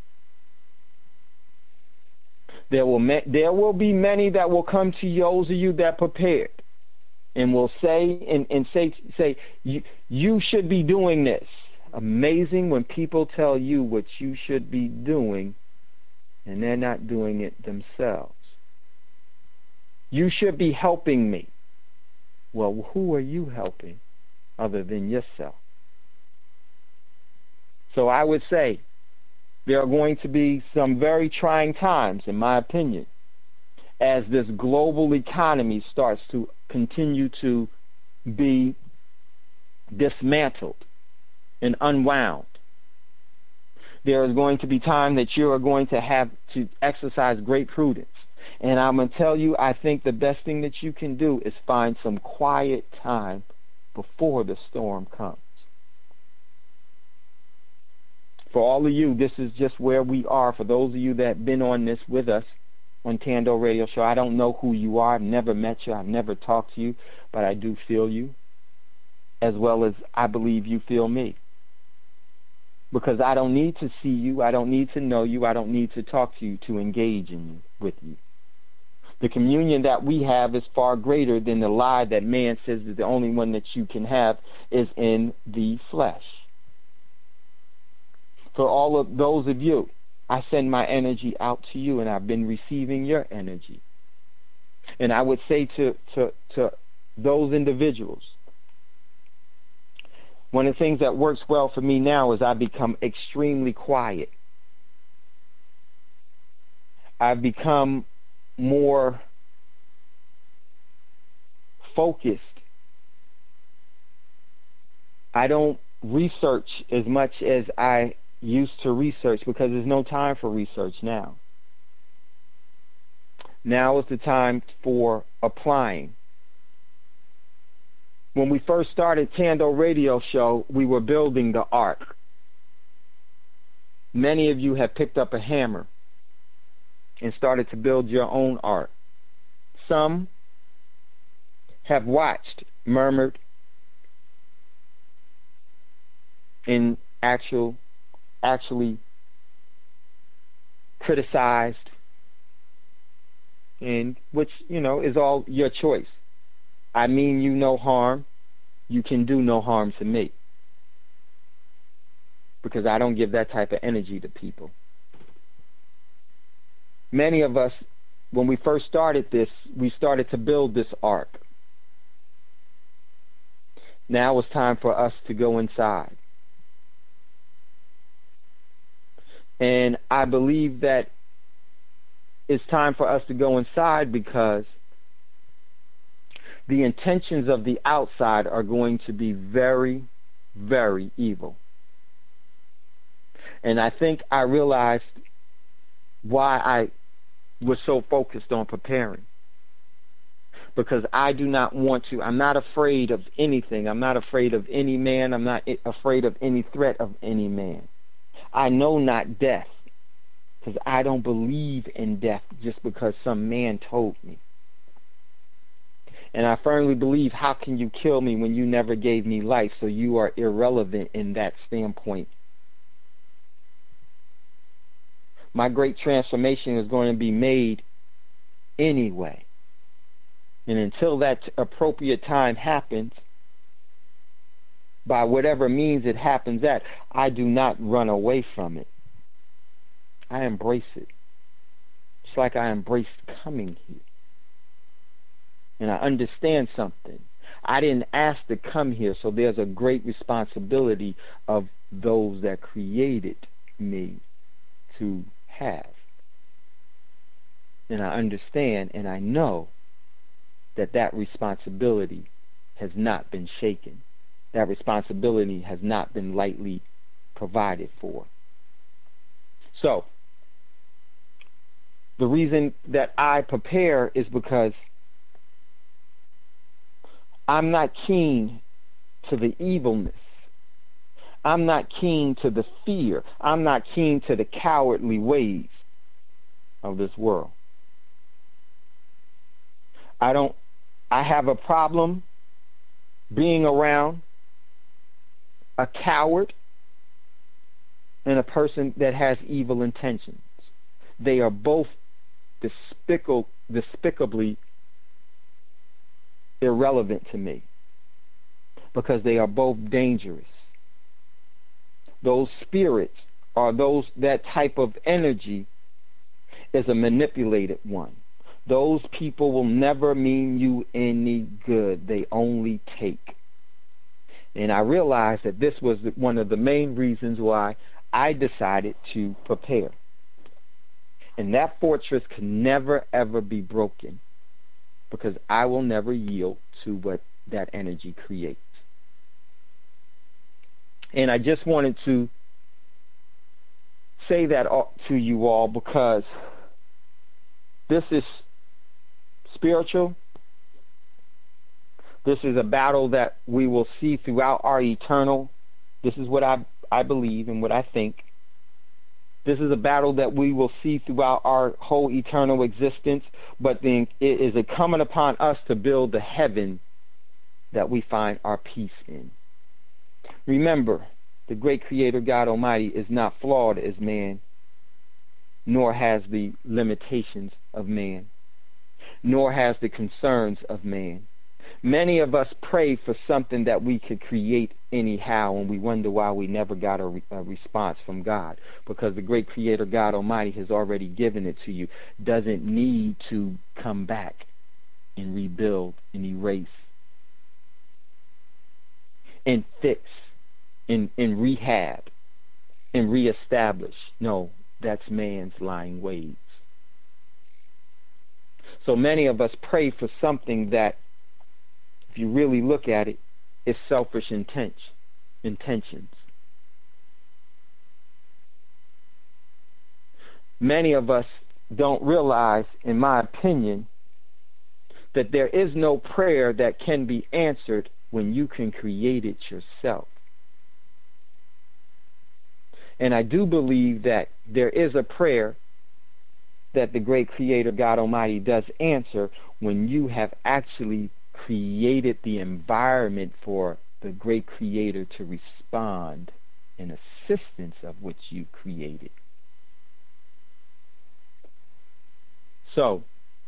Speaker 5: There will ma- there will be many that will come to those of you that prepared and will say and, and say say you, you should be doing this. Amazing when people tell you what you should be doing and they're not doing it themselves. You should be helping me. Well, who are you helping other than yourself? So I would say there are going to be some very trying times, in my opinion, as this global economy starts to continue to be dismantled and unwound. There is going to be time that you are going to have to exercise great prudence. And I'm going to tell you, I think the best thing that you can do is find some quiet time before the storm comes. For all of you, this is just where we are. For those of you that have been on this with us on Tando Radio Show, I don't know who you are. I've never met you. I've never talked to you. But I do feel you, as well as I believe you feel me. Because I don't need to see you. I don't need to know you. I don't need to talk to you to engage in you, with you. The communion that we have is far greater than the lie that man says that the only one that you can have is in the flesh. For all of those of you, I send my energy out to you, and I've been receiving your energy. And I would say to, to, to those individuals, one of the things that works well for me now is I become extremely quiet. I've become more focused. I don't research as much as I used to research because there's no time for research now. Now is the time for applying. When we first started Tando Radio Show, we were building the ark. Many of you have picked up a hammer and started to build your own art. Some have watched, murmured, and actual, actually criticized, and which, you know, is all your choice. I mean you no harm. You can do no harm to me. Because I don't give that type of energy to people. Many of us, when we first started this, we started to build this ark. Now it's time for us to go inside. And I believe that it's time for us to go inside because the intentions of the outside are going to be very, very evil. And I think I realized why I was so focused on preparing. Because I do not want to, I'm not afraid of anything. I'm not afraid of any man. I'm not afraid of any threat of any man. I know not death. Because I don't believe in death just because some man told me. And I firmly believe, how can you kill me when you never gave me life? So you are irrelevant in that standpoint. My great transformation is going to be made anyway. And until that appropriate time happens, by whatever means it happens at, I do not run away from it. I embrace it. It's like I embraced coming here. And I understand something. I didn't ask to come here, so there's a great responsibility of those that created me to have. And I understand and I know that that responsibility has not been shaken. that responsibility has not been lightly provided for. So, the reason that I prepare is because I'm not keen to the evilness. I'm not keen to the fear. I'm not keen to the cowardly ways of this world. I don't, I have a problem being around a coward and a person that has evil intentions. They are both despicable, despicably irrelevant to me because they are both dangerous. Those spirits or those that type of energy is a manipulated one. Those people will never mean you any good. They only take. And I realized that this was one of the main reasons why I decided to prepare. And that fortress can never, ever be broken because I will never yield to what that energy creates. And I just wanted to say that to you all because this is spiritual. This is a battle that we will see throughout our eternal. This is what I, I believe and what I think. This is a battle that we will see throughout our whole eternal existence, but then it is incumbent upon us to build the heaven that we find our peace in. Remember, the great Creator God Almighty is not flawed as man, nor has the limitations of man, nor has the concerns of man. Many of us pray for something that we could create anyhow, and we wonder why we never got a, re- a response from God, because the great Creator God Almighty has already given it to you. Doesn't need to come back and rebuild and erase and fix and, and rehab and reestablish. No, that's man's lying ways. So many of us pray for something that, if you really look at it, is selfish intent, intentions. Many of us don't realize, in my opinion, that there is no prayer that can be answered when you can create it yourself. And I do believe that there is a prayer that the great Creator God Almighty does answer when you have actually created the environment for the great Creator to respond in assistance of which you created. So,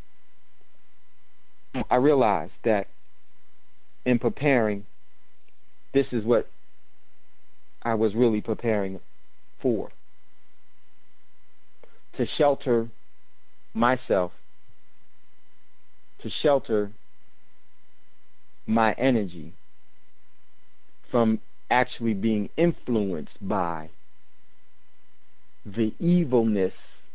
Speaker 5: I realized that in preparing, this is what I was really preparing for. To shelter myself, to shelter my energy from actually being influenced by the evilness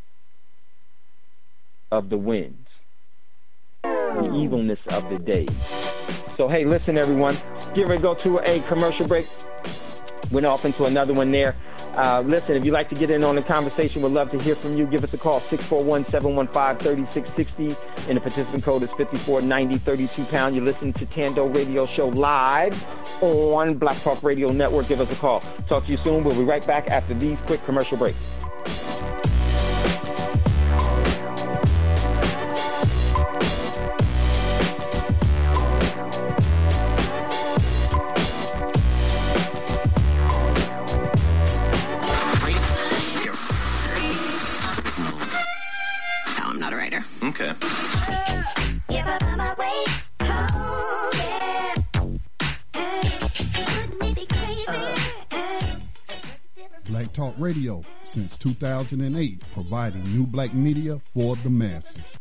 Speaker 5: of the winds, the evilness of the days. So, hey, listen, everyone, get ready to go to a commercial break. Went off into another one there. Uh, listen, if you'd like to get in on the conversation, we'd love to hear from you. Give us a call, six four one, seven one five, three six six zero, and the participant code is five four nine zero, thirty-two pound. You're listening to Tando Radio Show live on Black Talk Radio Network. Give us a call. Talk to you soon. We'll be right back after these quick commercial breaks.
Speaker 6: Okay.
Speaker 2: Black Talk Radio since two thousand eight, providing new black media for the masses.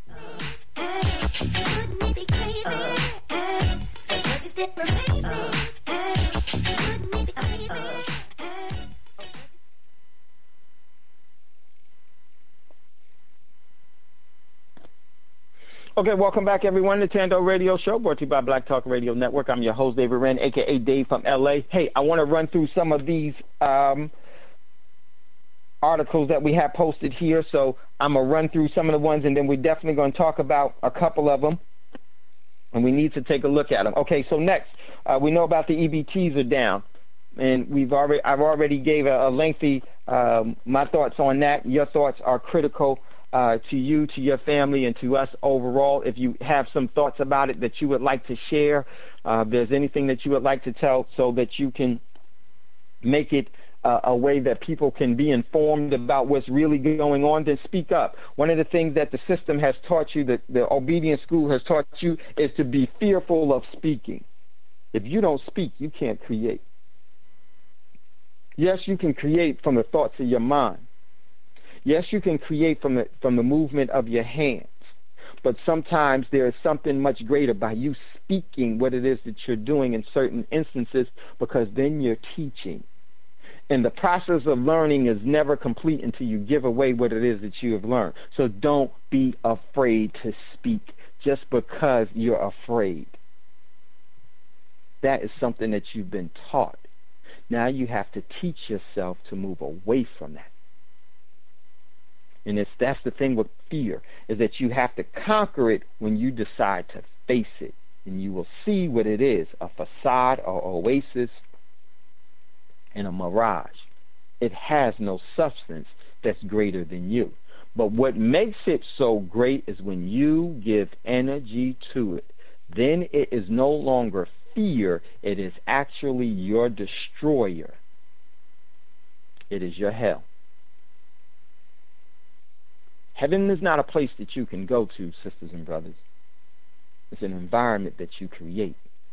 Speaker 5: Okay, welcome back, everyone, to Tando Radio Show, brought to you by Black Talk Radio Network. I'm your host, David Wren, a k a. Dave from L A. Hey, I want to run through some of these um, articles that we have posted here, so I'm going to run through some of the ones, and then we're definitely going to talk about a couple of them, and we need to take a look at them. Okay, so next, uh, we know about the E B Ts are down, and we've already I've already gave a, a lengthy um, my thoughts on that. Your thoughts are critical Uh, to you, to your family, and to us overall. If you have some thoughts about it that you would like to share, uh, if there's anything that you would like to tell so that you can make it uh, a way that people can be informed about what's really going on, then speak up. One of the things that the system has taught you, that the obedience school has taught you, is to be fearful of speaking. If you don't speak, you can't create. Yes, you can create from the thoughts of your mind. Yes, you can create from the from the movement of your hands, but sometimes there is something much greater by you speaking what it is that you're doing in certain instances, because then you're teaching. And the process of learning is never complete until you give away what it is that you have learned. So don't be afraid to speak just because you're afraid. That is something that you've been taught. Now you have to teach yourself to move away from that. And it's, that's the thing with fear, is that you have to conquer it when you decide to face it. And you will see what it is, a facade or oasis and a mirage. It has no substance that's greater than you. But what makes it so great is when you give energy to it. Then it is no longer fear. It is actually your destroyer. It is your hell. Heaven is not a place that you can go to, sisters and brothers. It's an environment that you create.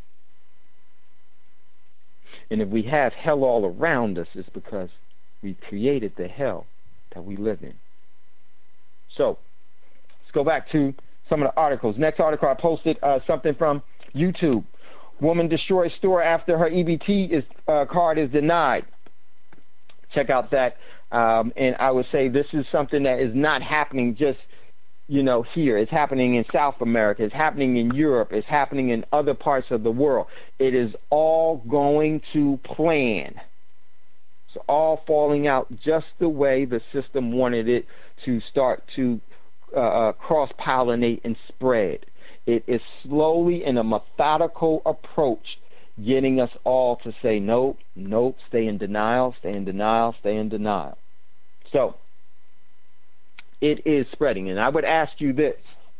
Speaker 5: And if we have hell all around us, it's because we created the hell that we live in. So, let's go back to some of the articles. Next article, I posted uh, something from YouTube. Woman destroys store after her E B T is, uh, card is denied. Check out that. Um, and I would say this is something that is not happening just, you know, here. It's happening in South America. It's happening in Europe. It's happening in other parts of the world. It is all going to plan. It's all falling out just the way the system wanted it to start to uh, cross-pollinate and spread. It is slowly, in a methodical approach, getting us all to say, nope, nope, stay in denial, stay in denial, stay in denial. So, it is spreading. And I would ask you this: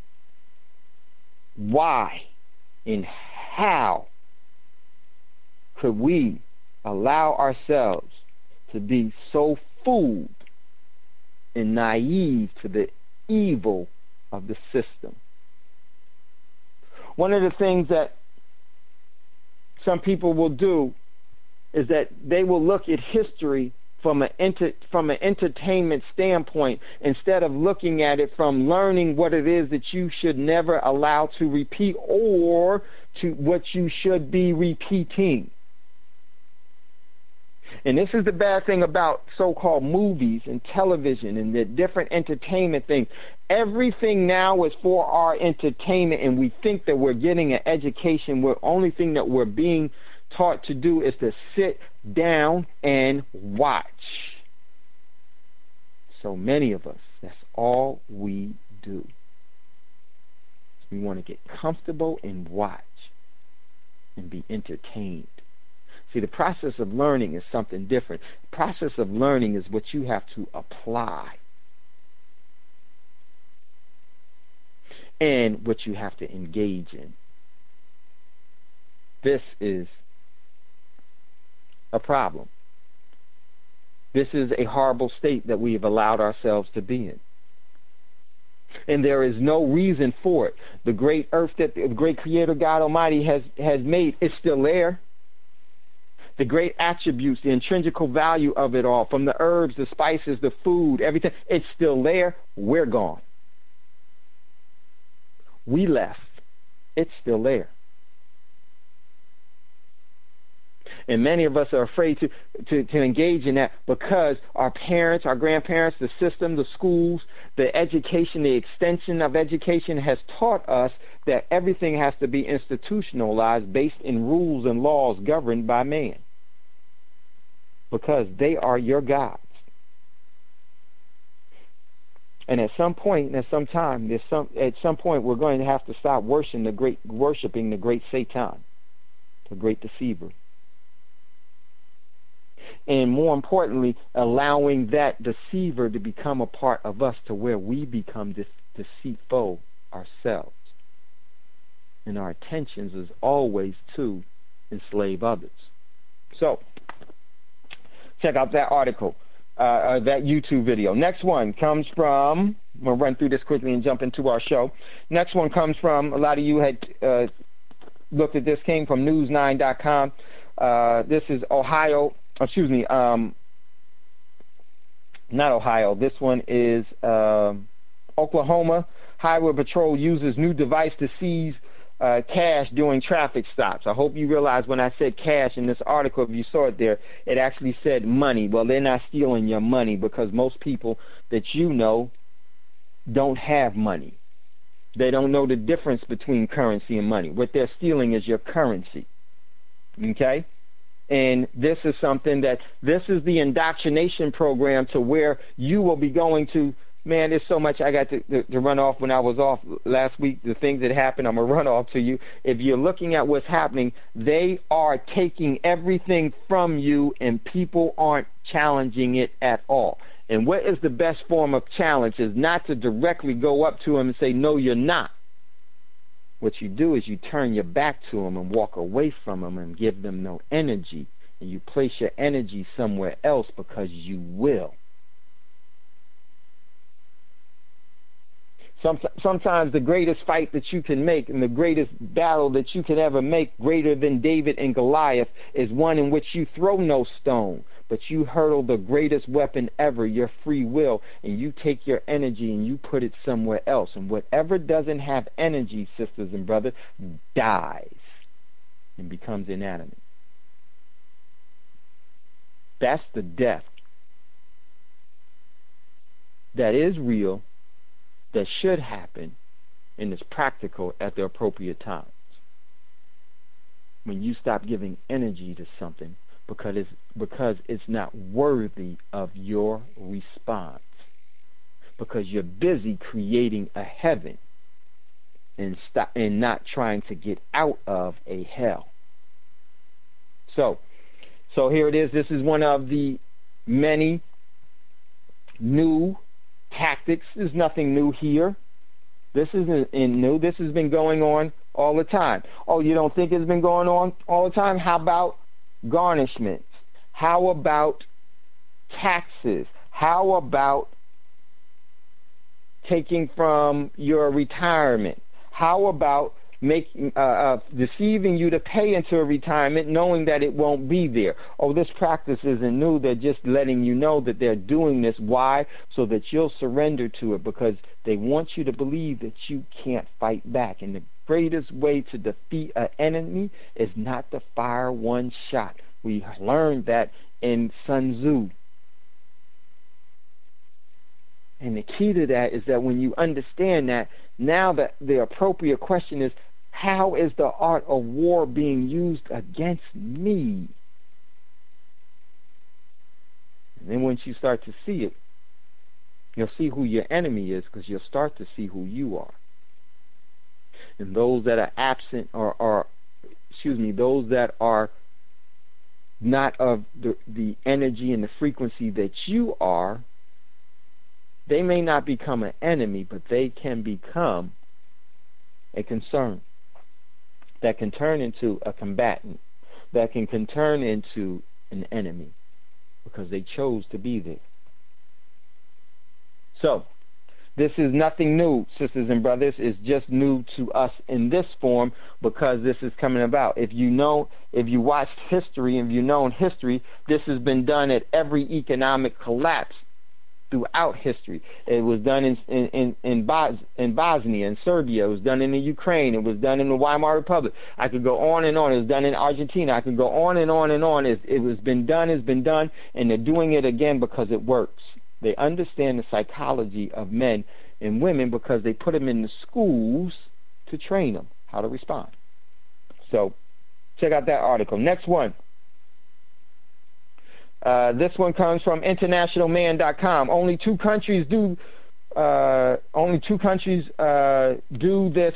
Speaker 5: why and how could we allow ourselves to be so fooled and naive to the evil of the system? One of the things that some people will do is that they will look at history from an enter, from an entertainment standpoint, instead of looking at it from learning what it is that you should never allow to repeat, or to what you should be repeating. And this is the bad thing about so-called movies and television and the different entertainment things. Everything now is for our entertainment, and we think that we're getting an education. The only thing that we're being taught to do is to sit down and watch. So many of us, that's all we do. We want to get comfortable and watch and be entertained. See, the process of learning is something different. The process of learning is what you have to apply and what you have to engage in. This is a problem. This is a horrible state that we have allowed ourselves to be in. And there is no reason for it. The great earth that the great Creator God Almighty has, has made is still there. The great attributes, the intrinsic value of it all, from the herbs, the spices, the food, everything, it's still there. We're gone. We left. It's still there. And many of us are afraid to, to, to engage in that because our parents, our grandparents, the system, the schools, the education, the extension of education has taught us that everything has to be institutionalized based in rules and laws governed by man. Because they are your gods. And at some point, at some time, there's some at some point we're going to have to stop worshiping the great worshiping the great Satan, the great deceiver. And more importantly, allowing that deceiver to become a part of us to where we become this deceitful ourselves. And our intentions is always to enslave others. So, check out that article. Uh, uh, that YouTube video. Next one comes from, we'll run through this quickly and jump into our show. Next one comes from, a lot of you had uh, looked at this, came from news nine dot com. Uh, this is Ohio, excuse me, um, not Ohio. This one is uh, Oklahoma. Highway Patrol uses new device to seize Uh, cash during traffic stops. I hope you realize when I said cash in this article, if you saw it there, it actually said money. Well, they're not stealing your money because most people that you know don't have money. They don't know the difference between currency and money. What they're stealing is your currency. Okay? And this is something that, this is the indoctrination program to where you will be going to. Man, there's so much I got to, to, to run off when I was off last week, the things that happened, I'm going to run off to you. If you're looking at what's happening, they are taking everything from you and people aren't challenging it at all. And what is the best form of challenge is not to directly go up to them and say, no, you're not. What you do is you turn your back to them and walk away from them and give them no energy. And you place your energy somewhere else because you will. Sometimes the greatest fight that you can make and the greatest battle that you can ever make, greater than David and Goliath, is one in which you throw no stone, but you hurl the greatest weapon ever, your free will, and you take your energy and you put it somewhere else. And whatever doesn't have energy, sisters and brothers, dies and becomes inanimate. That's the death that is real, that should happen, and is practical at the appropriate times. When you stop giving energy to something because it's, because it's not worthy of your response. Because you're busy creating a heaven and stop and not trying to get out of a hell. So, so here it is. This is one of the many new tactics. There's nothing new here. This isn't new. This has been going on all the time. Oh, you don't think it's been going on all the time? How about garnishments? How about taxes? How about taking from your retirement? How about making uh, uh, deceiving you to pay into a retirement knowing that it won't be there? Oh, this practice isn't new. They're just letting you know that they're doing this. Why? So that you'll surrender to it, because they want you to believe that you can't fight back. And the greatest way to defeat an enemy is not to fire one shot. We learned that in Sun Tzu. And the key to that is that when you understand that, now that the appropriate question is, how is the art of war being used against me? And then once you start to see it, you'll see who your enemy is, because you'll start to see who you are. And those that are absent or are, excuse me, those that are not of the, the energy and the frequency that you are, they may not become an enemy, but they can become a concern that can turn into a combatant, that can, can turn into an enemy, because they chose to be there. So, this is nothing new, sisters and brothers. It's just new to us in this form because this is coming about. If you know, if you watched history and you know in history, this has been done at every economic collapse throughout history. It was done in in in, in, Bos- in Bosnia and Serbia. It was done in the Ukraine. It was done in the Weimar Republic. I could go on and on. It was done in Argentina. I could go on and on and on. It, it was been done. It's been done, and they're doing it again because it works. They understand the psychology of men and women because they put them in the schools to train them how to respond. So check out that article. Next one. Uh, this one comes from international man dot com. Only two countries do uh, only two countries uh, do this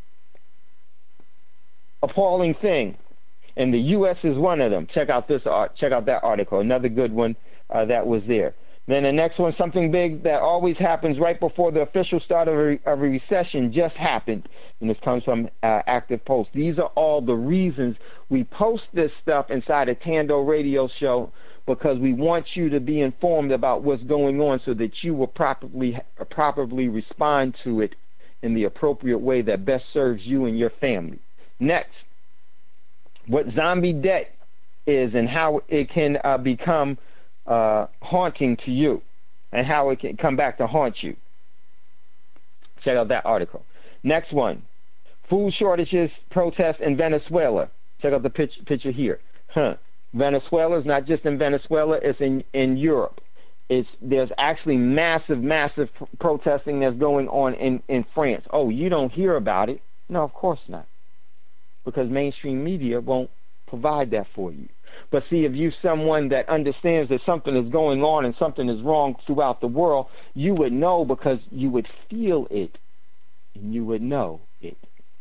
Speaker 5: appalling thing, and the U S is one of them. Check out this art. Check out that article. Another good one uh, that was there. Then the next one, something big that always happens right before the official start of a, of a recession just happened. And this comes from uh, Active Post. These are all the reasons we post this stuff inside a Tando radio show, because we want you to be informed about what's going on so that you will properly, properly respond to it in the appropriate way that best serves you and your family. Next, what zombie debt is and how it can uh, become Uh, haunting to you, and how it can come back to haunt you. Check out that article. Next one, food shortages protests in Venezuela. Check out the picture, picture here. Huh. Venezuela is not just in Venezuela, it's in, in Europe. It's, there's actually massive, massive protesting that's going on in, in France. Oh, you don't hear about it? No, of course not, because mainstream media won't provide that for you. But see, if you're someone that understands that something is going on and something is wrong throughout the world, you would know, because you would feel it and you would know it.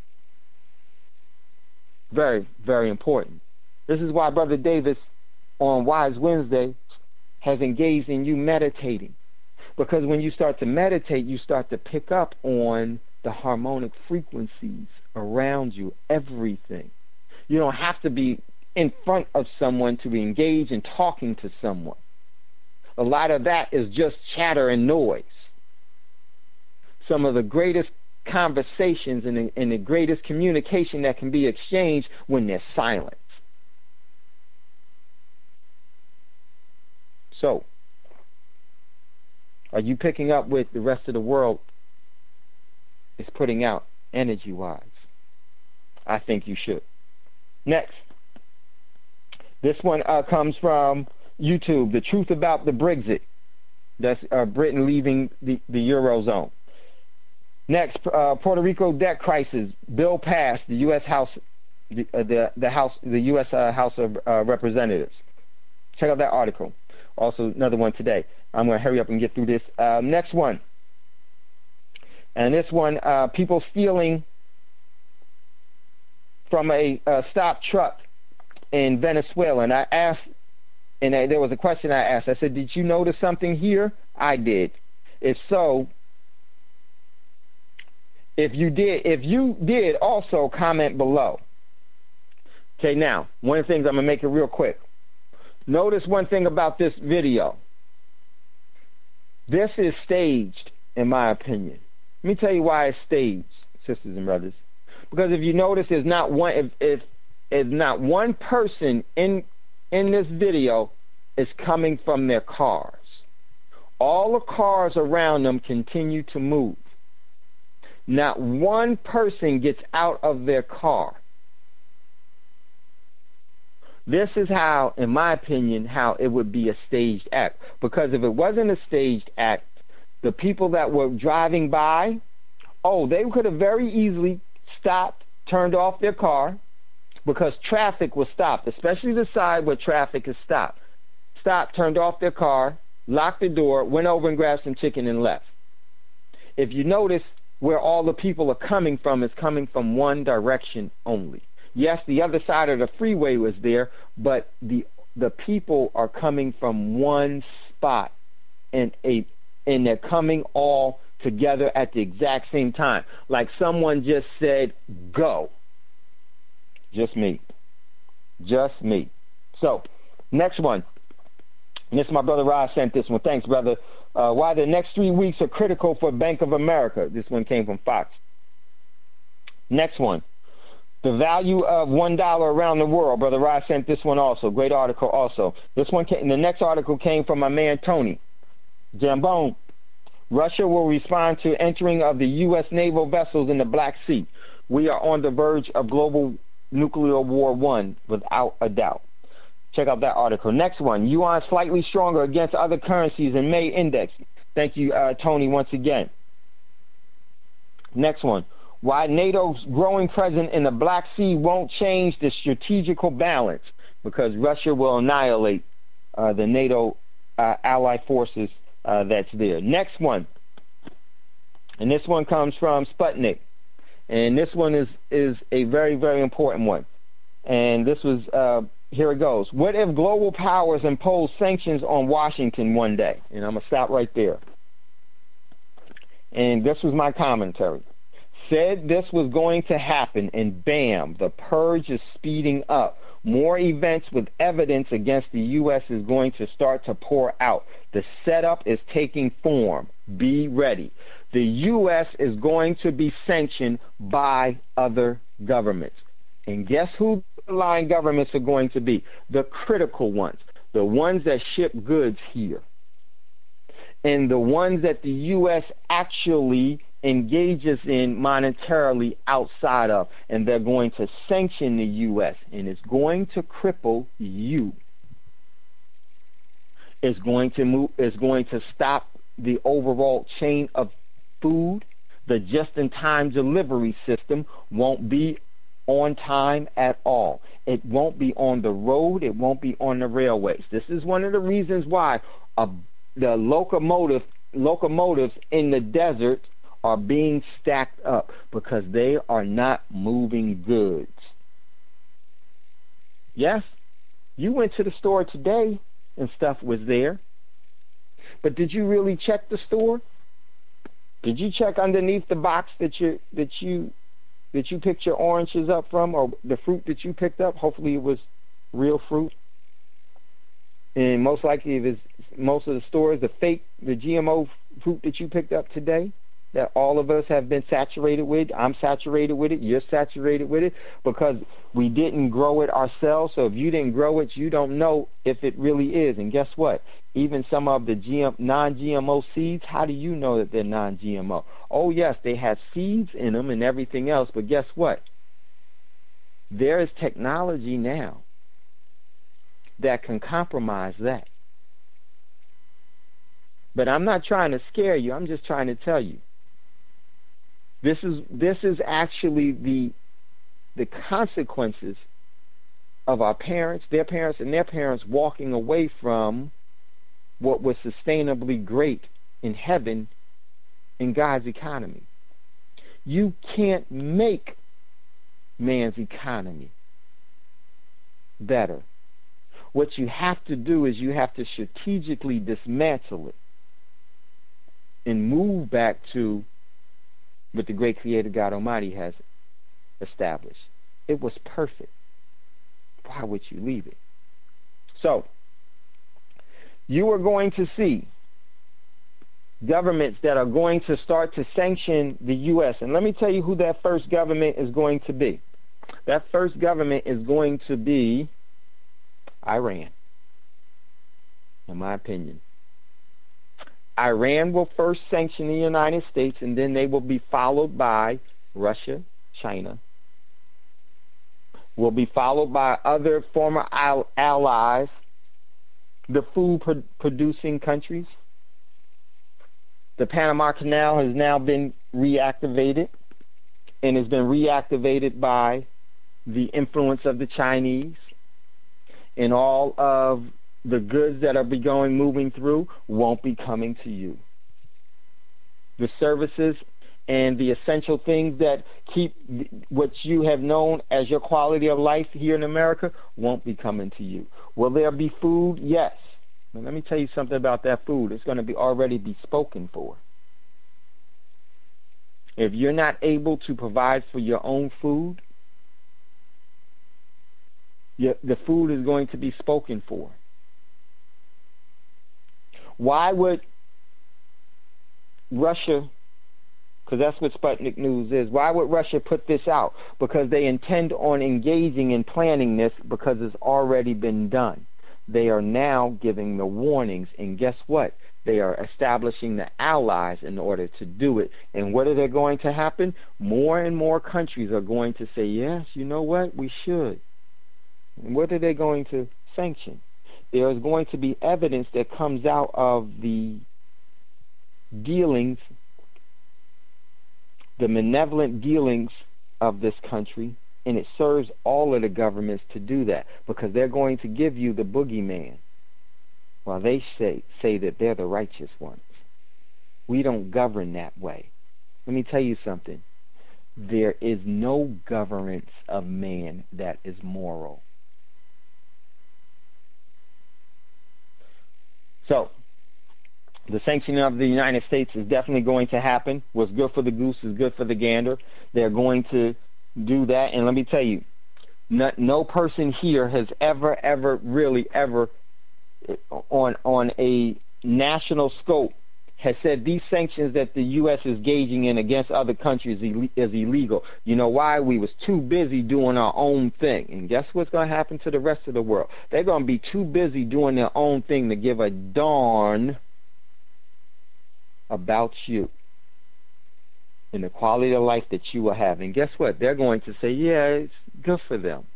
Speaker 5: Very, very important. This is why Brother Davis on Wise Wednesday has engaged in you meditating. Because when you start to meditate, you start to pick up on the harmonic frequencies around you, everything. You don't have to be in front of someone to be engaged in talking to someone. A lot of that is just chatter and noise. Some of the greatest conversations and the, and the greatest communication that can be exchanged when there's silence. So, are you picking up what the rest of the world is putting out energy-wise? I think you should. Next. This one uh, comes from YouTube. The truth about the Brexit. That's uh, Britain leaving the, the Eurozone. Next, uh, Puerto Rico debt crisis. Bill passed the U S House, the uh, the, the House, the U S Uh, House of uh, Representatives. Check out that article. Also, another one today. I'm going to hurry up and get through this. Uh, next one. And this one, uh, people stealing from a uh, stopped truck in Venezuela. And I asked, and I, there was a question I asked. I said, did you notice something here? I did. If so, if you did, if you did, also comment below. Okay, now, one of the things, I'm going to make it real quick. Notice one thing about this video. This is staged, in my opinion. Let me tell you why it's staged, sisters and brothers. Because if you notice, there's not one, if, if, if not one person in in this video is coming from their cars. All the cars around them continue to move. Not one person gets out of their car. This is how, in my opinion, how it would be a staged act. Because if it wasn't a staged act, the people that were driving by, oh, they could have very easily stopped, turned off their car, because traffic was stopped, especially the side where traffic is stopped. Stopped, turned off their car, locked the door, went over and grabbed some chicken and left. If you notice, where all the people are coming from is coming from one direction only. Yes, the other side of the freeway was there, but the the people are coming from one spot, and a and they're coming all together at the exact same time. Like someone just said, go. Just me. Just me. So, next one. And this is my brother Rod sent this one. Thanks, brother. Uh, why the next three weeks are critical for Bank of America. This one came from Fox. Next one. The value of one dollar around the world. Brother Rod sent this one also. Great article also. This one came, the next article came from my man Tony. Jambone. Russia will respond to entering of the U S naval vessels in the Black Sea. We are on the verge of global nuclear war one, without a doubt. Check out that article. Next one. Yuan slightly stronger against other currencies in May index. Thank you, uh, Tony, once again. Next one. Why NATO's growing presence in the Black Sea won't change the strategical balance, because Russia will annihilate uh, the NATO uh, allied forces uh, that's there. Next one. And this one comes from Sputnik. And this one is, is a very, very important one. And this was, uh, here it goes. What if global powers impose sanctions on Washington one day? And I'm going to stop right there. And this was my commentary. Said this was going to happen, and bam, the purge is speeding up. More events with evidence against the U S is going to start to pour out. The setup is taking form. Be ready. The U S is going to be sanctioned by other governments. And guess who the line governments are going to be? The critical ones, the ones that ship goods here, and the ones that the U S actually engages in monetarily outside of, and they're going to sanction the U S, and it's going to cripple you. It's going to move, it's going to stop the overall chain of food. The just-in-time delivery system won't be on time at all. It won't be on the road. It won't be on the railways. This is one of the reasons why uh, the locomotive locomotives in the desert are being stacked up, because they are not moving goods. Yes, you went to the store today and stuff was there, but did you really check the store? Did you check underneath the box that you that you that you picked your oranges up from, or the fruit that you picked up? Hopefully it was real fruit. And most likely, if it's most of the stores, the fake, the G M O fruit that you picked up today, that all of us have been saturated with. I'm saturated with it. You're saturated with it, because we didn't grow it ourselves. So if you didn't grow it, you don't know if it really is. And guess what? Even some of the G M, non-G M O seeds, how do you know that they're non-G M O? Oh, yes, they have seeds in them and everything else, but guess what? There is technology now that can compromise that. But I'm not trying to scare you. I'm just trying to tell you. This is this is actually the the consequences of our parents, their parents, and their parents walking away from what was sustainably great in heaven in God's economy. You can't make man's economy better. What you have to do is you have to strategically dismantle it and move back to what the great Creator God Almighty has established. It was perfect. Why would you leave it? So, you are going to see governments that are going to start to sanction the U S. And let me tell you who that first government is going to be. That first government is going to be Iran, in my opinion. Iran will first sanction the United States, and then they will be followed by Russia, China, will be followed by other former al- allies, the food pro- producing countries. The Panama Canal has now been reactivated, and has been reactivated by the influence of the Chinese, and all of the goods that are be going moving through won't be coming to you. The services and the essential things that keep what you have known as your quality of life here in America won't be coming to you. Will there be food? Yes. Now, let me tell you something about that food. It's going to be already be spoken for. If you're not able to provide for your own food, your, the food is going to be spoken for. Why would Russia, because that's what Sputnik News is, why would Russia put this out? Because they intend on engaging in planning this, because it's already been done. They are now giving the warnings, and guess what? They are establishing the allies in order to do it. And what are they going to happen? More and more countries are going to say, yes, you know what, we should. And what are they going to sanction? There is going to be evidence that comes out of the dealings, the malevolent dealings of this country, and it serves all of the governments to do that, because they're going to give you the boogeyman while they say, say that they're the righteous ones. We don't govern that way. Let me tell you something. There is no governance of man that is moral. So, the sanctioning of the United States is definitely going to happen. What's good for the goose is good for the gander. They're going to do that. And let me tell you, no, no person here has ever, ever, really ever, on on a national scope, has said these sanctions that the U S is gauging in against other countries is illegal. You know why? We was too busy doing our own thing. And guess what's going to happen to the rest of the world? They're going to be too busy doing their own thing to give a darn about you and the quality of life that you will have. And guess what? They're going to say, yeah, it's good for them.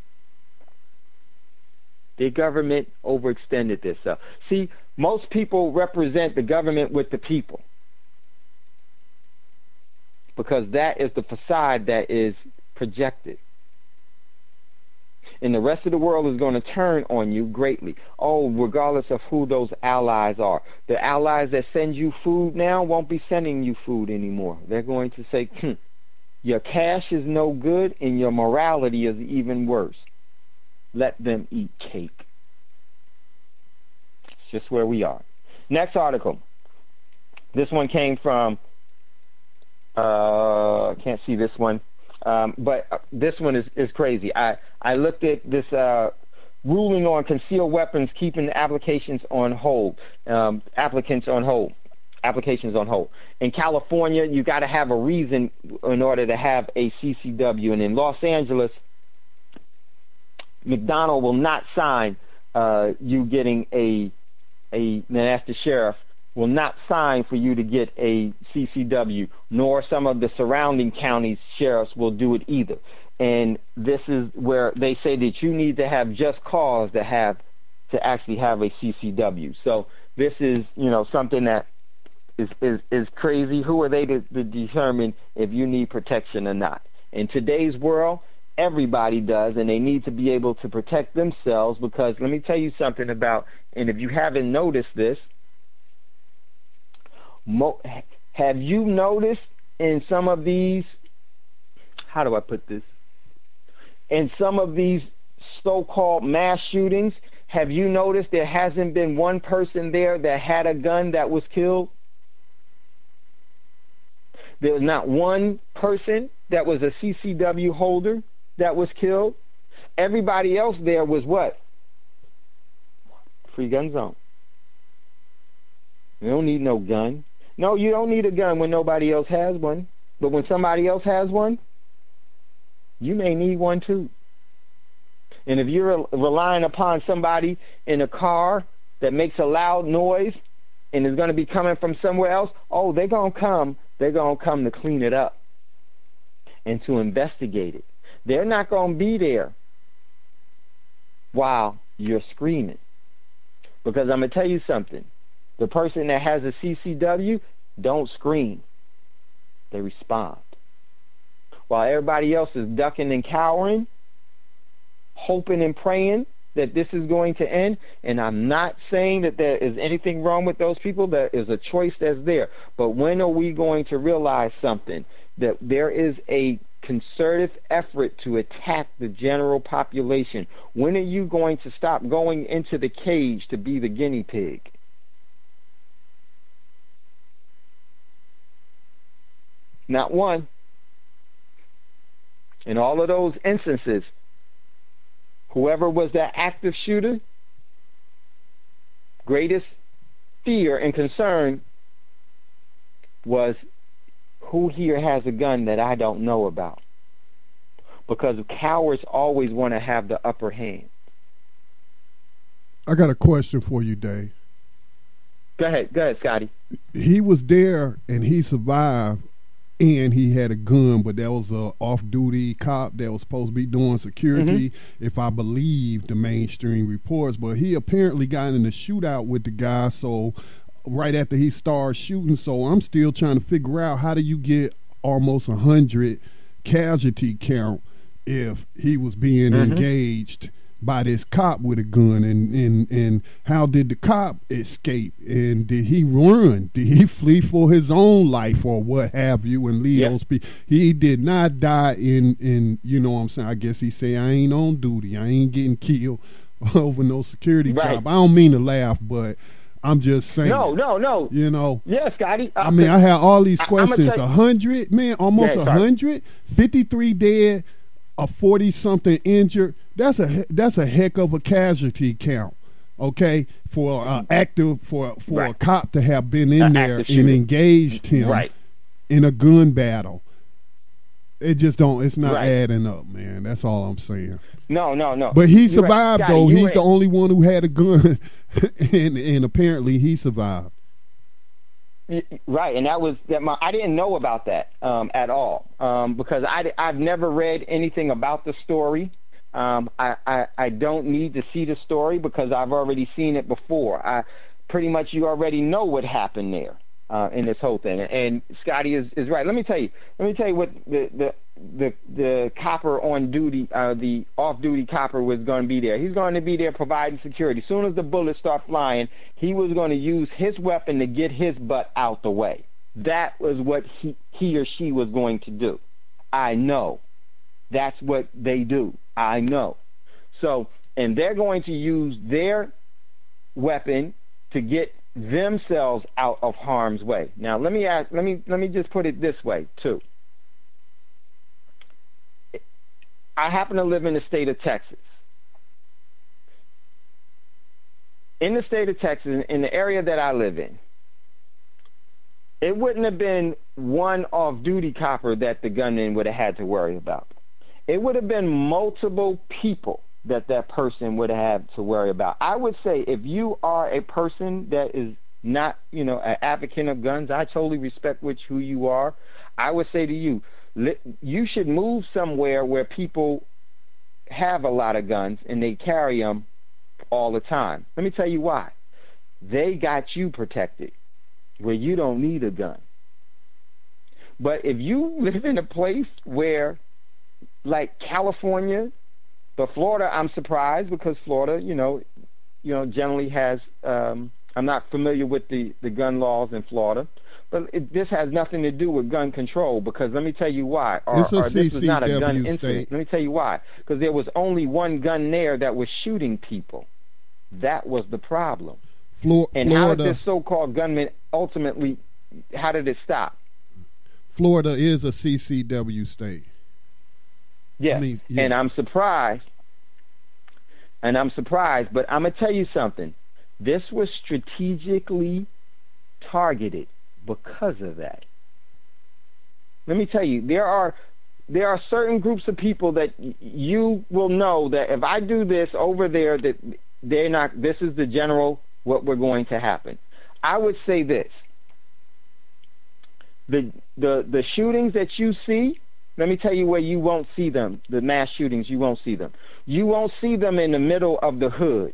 Speaker 5: The government overextended themselves. See, most people represent the government with the people, because that is the facade that is projected. And the rest of the world is going to turn on you greatly. Oh, regardless of who those allies are. The allies that send you food now won't be sending you food anymore. They're going to say, hmm, your cash is no good and your morality is even worse. Let them eat cake. It's just where we are. Next article. This one came from, uh, I can't see this one. Um, but this one is, is crazy. I, I looked at this uh, ruling on concealed weapons keeping applications on hold, um, applicants on hold, applications on hold. In California, you got to have a reason in order to have a C C W. And in Los Angeles, McDonald will not sign uh, you getting a, a, that's the sheriff, will not sign for you to get a C C W, nor some of the surrounding counties' sheriffs will do it either. And this is where they say that you need to have just cause to have to actually have a C C W. So this is, you know, something that is is, is crazy. Who are they to, to determine if you need protection or not? In today's world, everybody does, and they need to be able to protect themselves, because let me tell you something about, and if you haven't noticed this, Mo- have you noticed in some of these, how do I put this, in some of these so-called mass shootings, have you noticed there hasn't been one person there that had a gun that was killed? There's not one person that was a C C W holder that was killed. Everybody else there was what? Free gun zone. You don't need no gun. No, you don't need a gun when nobody else has one. But when somebody else has one, you may need one too. And if you're relying upon somebody in a car that makes a loud noise and is going to be coming from somewhere else, oh, they're going to come. They're going to come to clean it up and to investigate it. They're not going to be there while you're screaming. Because I'm going to tell you something. The person that has a C C W don't scream. They respond. While everybody else is ducking and cowering, hoping and praying that this is going to end, and I'm not saying that there is anything wrong with those people. There is a choice that's there. But when are we going to realize something? That there is a concerted effort to attack the general population. When are you going to stop going into the cage to be the guinea pig? Not one. In all of those instances, whoever was that active shooter, greatest fear and concern was, who here has a gun that I don't know about? Because cowards always want to have the upper hand.
Speaker 6: I got a question for you, Dave.
Speaker 5: Go ahead. Go ahead, Scotty.
Speaker 1: He was there and he survived, and he had a gun, but that was a off-duty cop that was supposed to be doing security, mm-hmm. if I believe the mainstream reports. But he apparently got in a shootout with the guy, so right after he started shooting. So I'm still trying to figure out, how do you get almost a hundred casualty count if he was being mm-hmm. engaged by this cop with a gun, and, and and how did the cop escape, and did he run, did he flee for his own life or what have you, and leave yeah. those people? He did not die in in you know what I'm saying, I guess he say, I ain't on duty, I ain't getting killed over no security right. job. I don't mean to laugh, but I'm just saying.
Speaker 5: No, no, no.
Speaker 1: You know.
Speaker 5: Yeah, Scotty.
Speaker 1: I, I mean, I have all these questions. A hundred, man, almost a hundred, fifty-three dead, a forty-something injured. That's a that's a heck of a casualty count, okay? For uh, active for for right. a cop to have been in uh, there and engaged him
Speaker 5: right.
Speaker 1: in a gun battle. It just don't. It's not
Speaker 5: right.
Speaker 1: adding up, man. That's all I'm saying.
Speaker 5: No, no, no.
Speaker 1: But he survived,
Speaker 5: right.
Speaker 1: though.
Speaker 5: Scotty,
Speaker 1: He's
Speaker 5: right.
Speaker 1: the only one who had a gun, and and apparently he survived.
Speaker 5: Right, and that was that. My I didn't know about that um, at all um, because I I've never read anything about the story. Um, I, I I don't need to see the story because I've already seen it before. I pretty much you already know what happened there uh, in this whole thing. And Scotty is, is right. Let me tell you. Let me tell you what the the the, the copper on duty, uh, the off duty copper was going to be there. He's going to be there providing security. As soon as the bullets start flying, he was going to use his weapon to get his butt out the way. That was what he he or she was going to do. I know. That's what they do. I know. So, and they're going to use their weapon to get themselves out of harm's way. Now, let me ask, let me let me just put it this way too. I happen to live in the state of Texas. In the state of Texas, in the area that I live in, it wouldn't have been one off-duty copper that the gunman would have had to worry about. It would have been multiple people that that person would have had to worry about. I would say if you are a person that is not, you know, an advocate of guns, I totally respect which who you are. I would say to you, you should move somewhere where people have a lot of guns and they carry them all the time. Let me tell you why. They got you protected where you don't need a gun. But if you live in a place where, like California, but Florida, I'm surprised because Florida, you know, you know, generally has. Um, I'm not familiar with the, the gun laws in Florida, but it, this has nothing to do with gun control. Because let me tell you why. Or,
Speaker 1: it's a
Speaker 5: or this was not a gun
Speaker 1: state.
Speaker 5: incident. Let me tell you why. Because there was only one gun there that was shooting people. That was the problem.
Speaker 1: Flor-
Speaker 5: and
Speaker 1: Florida,
Speaker 5: how did this so-called gunman ultimately? How did it stop?
Speaker 1: Florida is a C C W state.
Speaker 5: Yes,
Speaker 1: I mean, yeah.
Speaker 5: And I'm surprised, and I'm surprised, but I'm going to tell you something. This was strategically targeted because of that. Let me tell you, there are there are certain groups of people that you will know that if I do this over there, that they're not, this is the general, what we're going to happen. I would say this. The the the shootings that you see, let me tell you where you won't see them, the mass shootings, you won't see them. You won't see them in the middle of the hood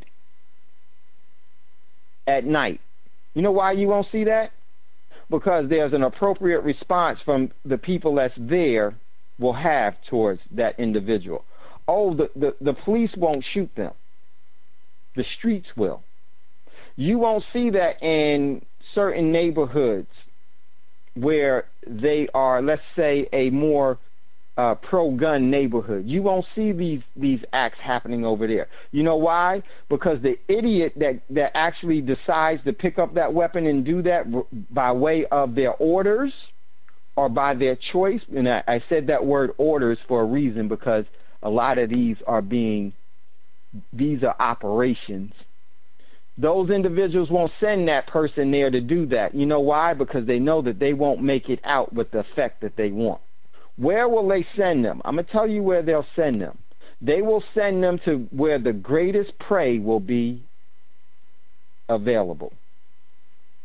Speaker 5: at night. You know why you won't see that? Because there's an appropriate response from the people that's there will have towards that individual. Oh, the, the, the police won't shoot them. The streets will. You won't see that in certain neighborhoods where they are, let's say, a more uh, pro-gun neighborhood. You won't see these these acts happening over there. You know why? Because the idiot that, that actually decides to pick up that weapon and do that by way of their orders or by their choice, and I, I said that word orders for a reason because a lot of these are being, these are operations. Those individuals won't send that person there to do that. You know why? Because they know that they won't make it out with the effect that they want. Where will they send them? I'm going to tell you where they'll send them. They will send them to where the greatest prey will be available.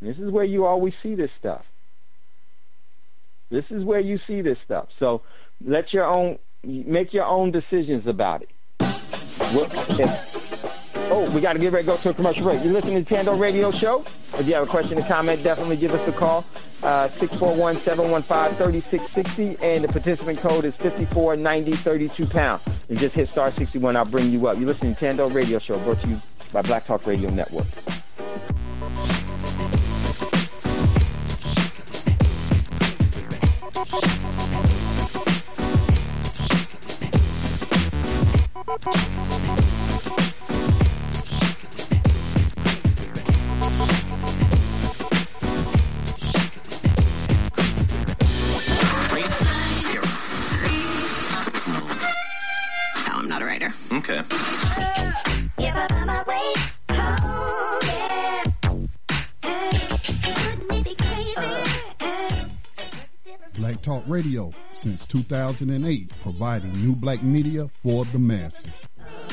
Speaker 5: This is where you always see this stuff. This is where you see this stuff. So let your own, make your own decisions about it. What, if, oh, we got to get ready to go to a commercial break. You're listening to Tando Radio Show. If you have a question or comment, definitely give us a call. Uh, six four one, seven one five, three six six zero, and the participant code is fifty-four ninety, thirty-two pounds. And just hit star sixty-one, I'll bring you up. You're listening to Tando Radio Show, brought to you by Black Talk Radio Network.
Speaker 6: I'm not a writer.
Speaker 7: Okay.
Speaker 2: Black Talk Radio since two thousand eight, providing new black media for the masses.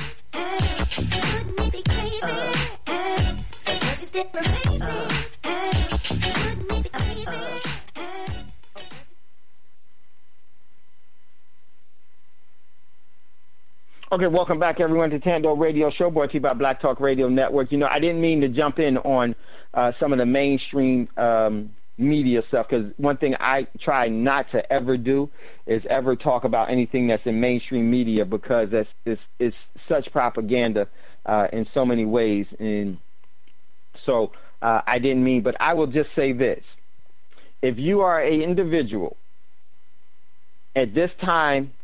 Speaker 5: Okay, welcome back, everyone, to Tando Radio Show, brought to you by Black Talk Radio Network. You know, I didn't mean to jump in on uh, some of the mainstream um, media stuff, because one thing I try not to ever do is ever talk about anything that's in mainstream media, because that's it's, it's such propaganda uh, in so many ways. And so uh, I didn't mean, but I will just say this. If you are an individual at this time,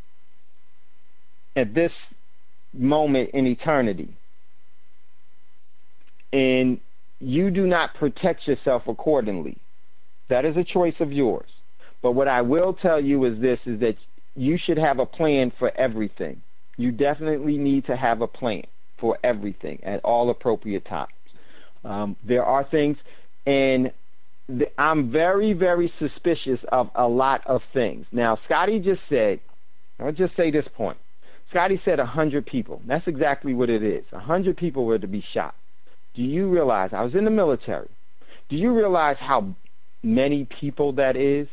Speaker 5: at this moment in eternity, and you do not protect yourself accordingly, that is a choice of yours. But what I will tell you is this, is that you should have a plan for everything. You definitely need to have a plan for everything at all appropriate times. Um, there are things, and the, I'm very, very suspicious of a lot of things. Now, Scotty just said, I'll just say this point. Scotty said one hundred people. That's exactly what it is. one hundred people were to be shot. Do you realize, I was in the military, do you realize how many people that is?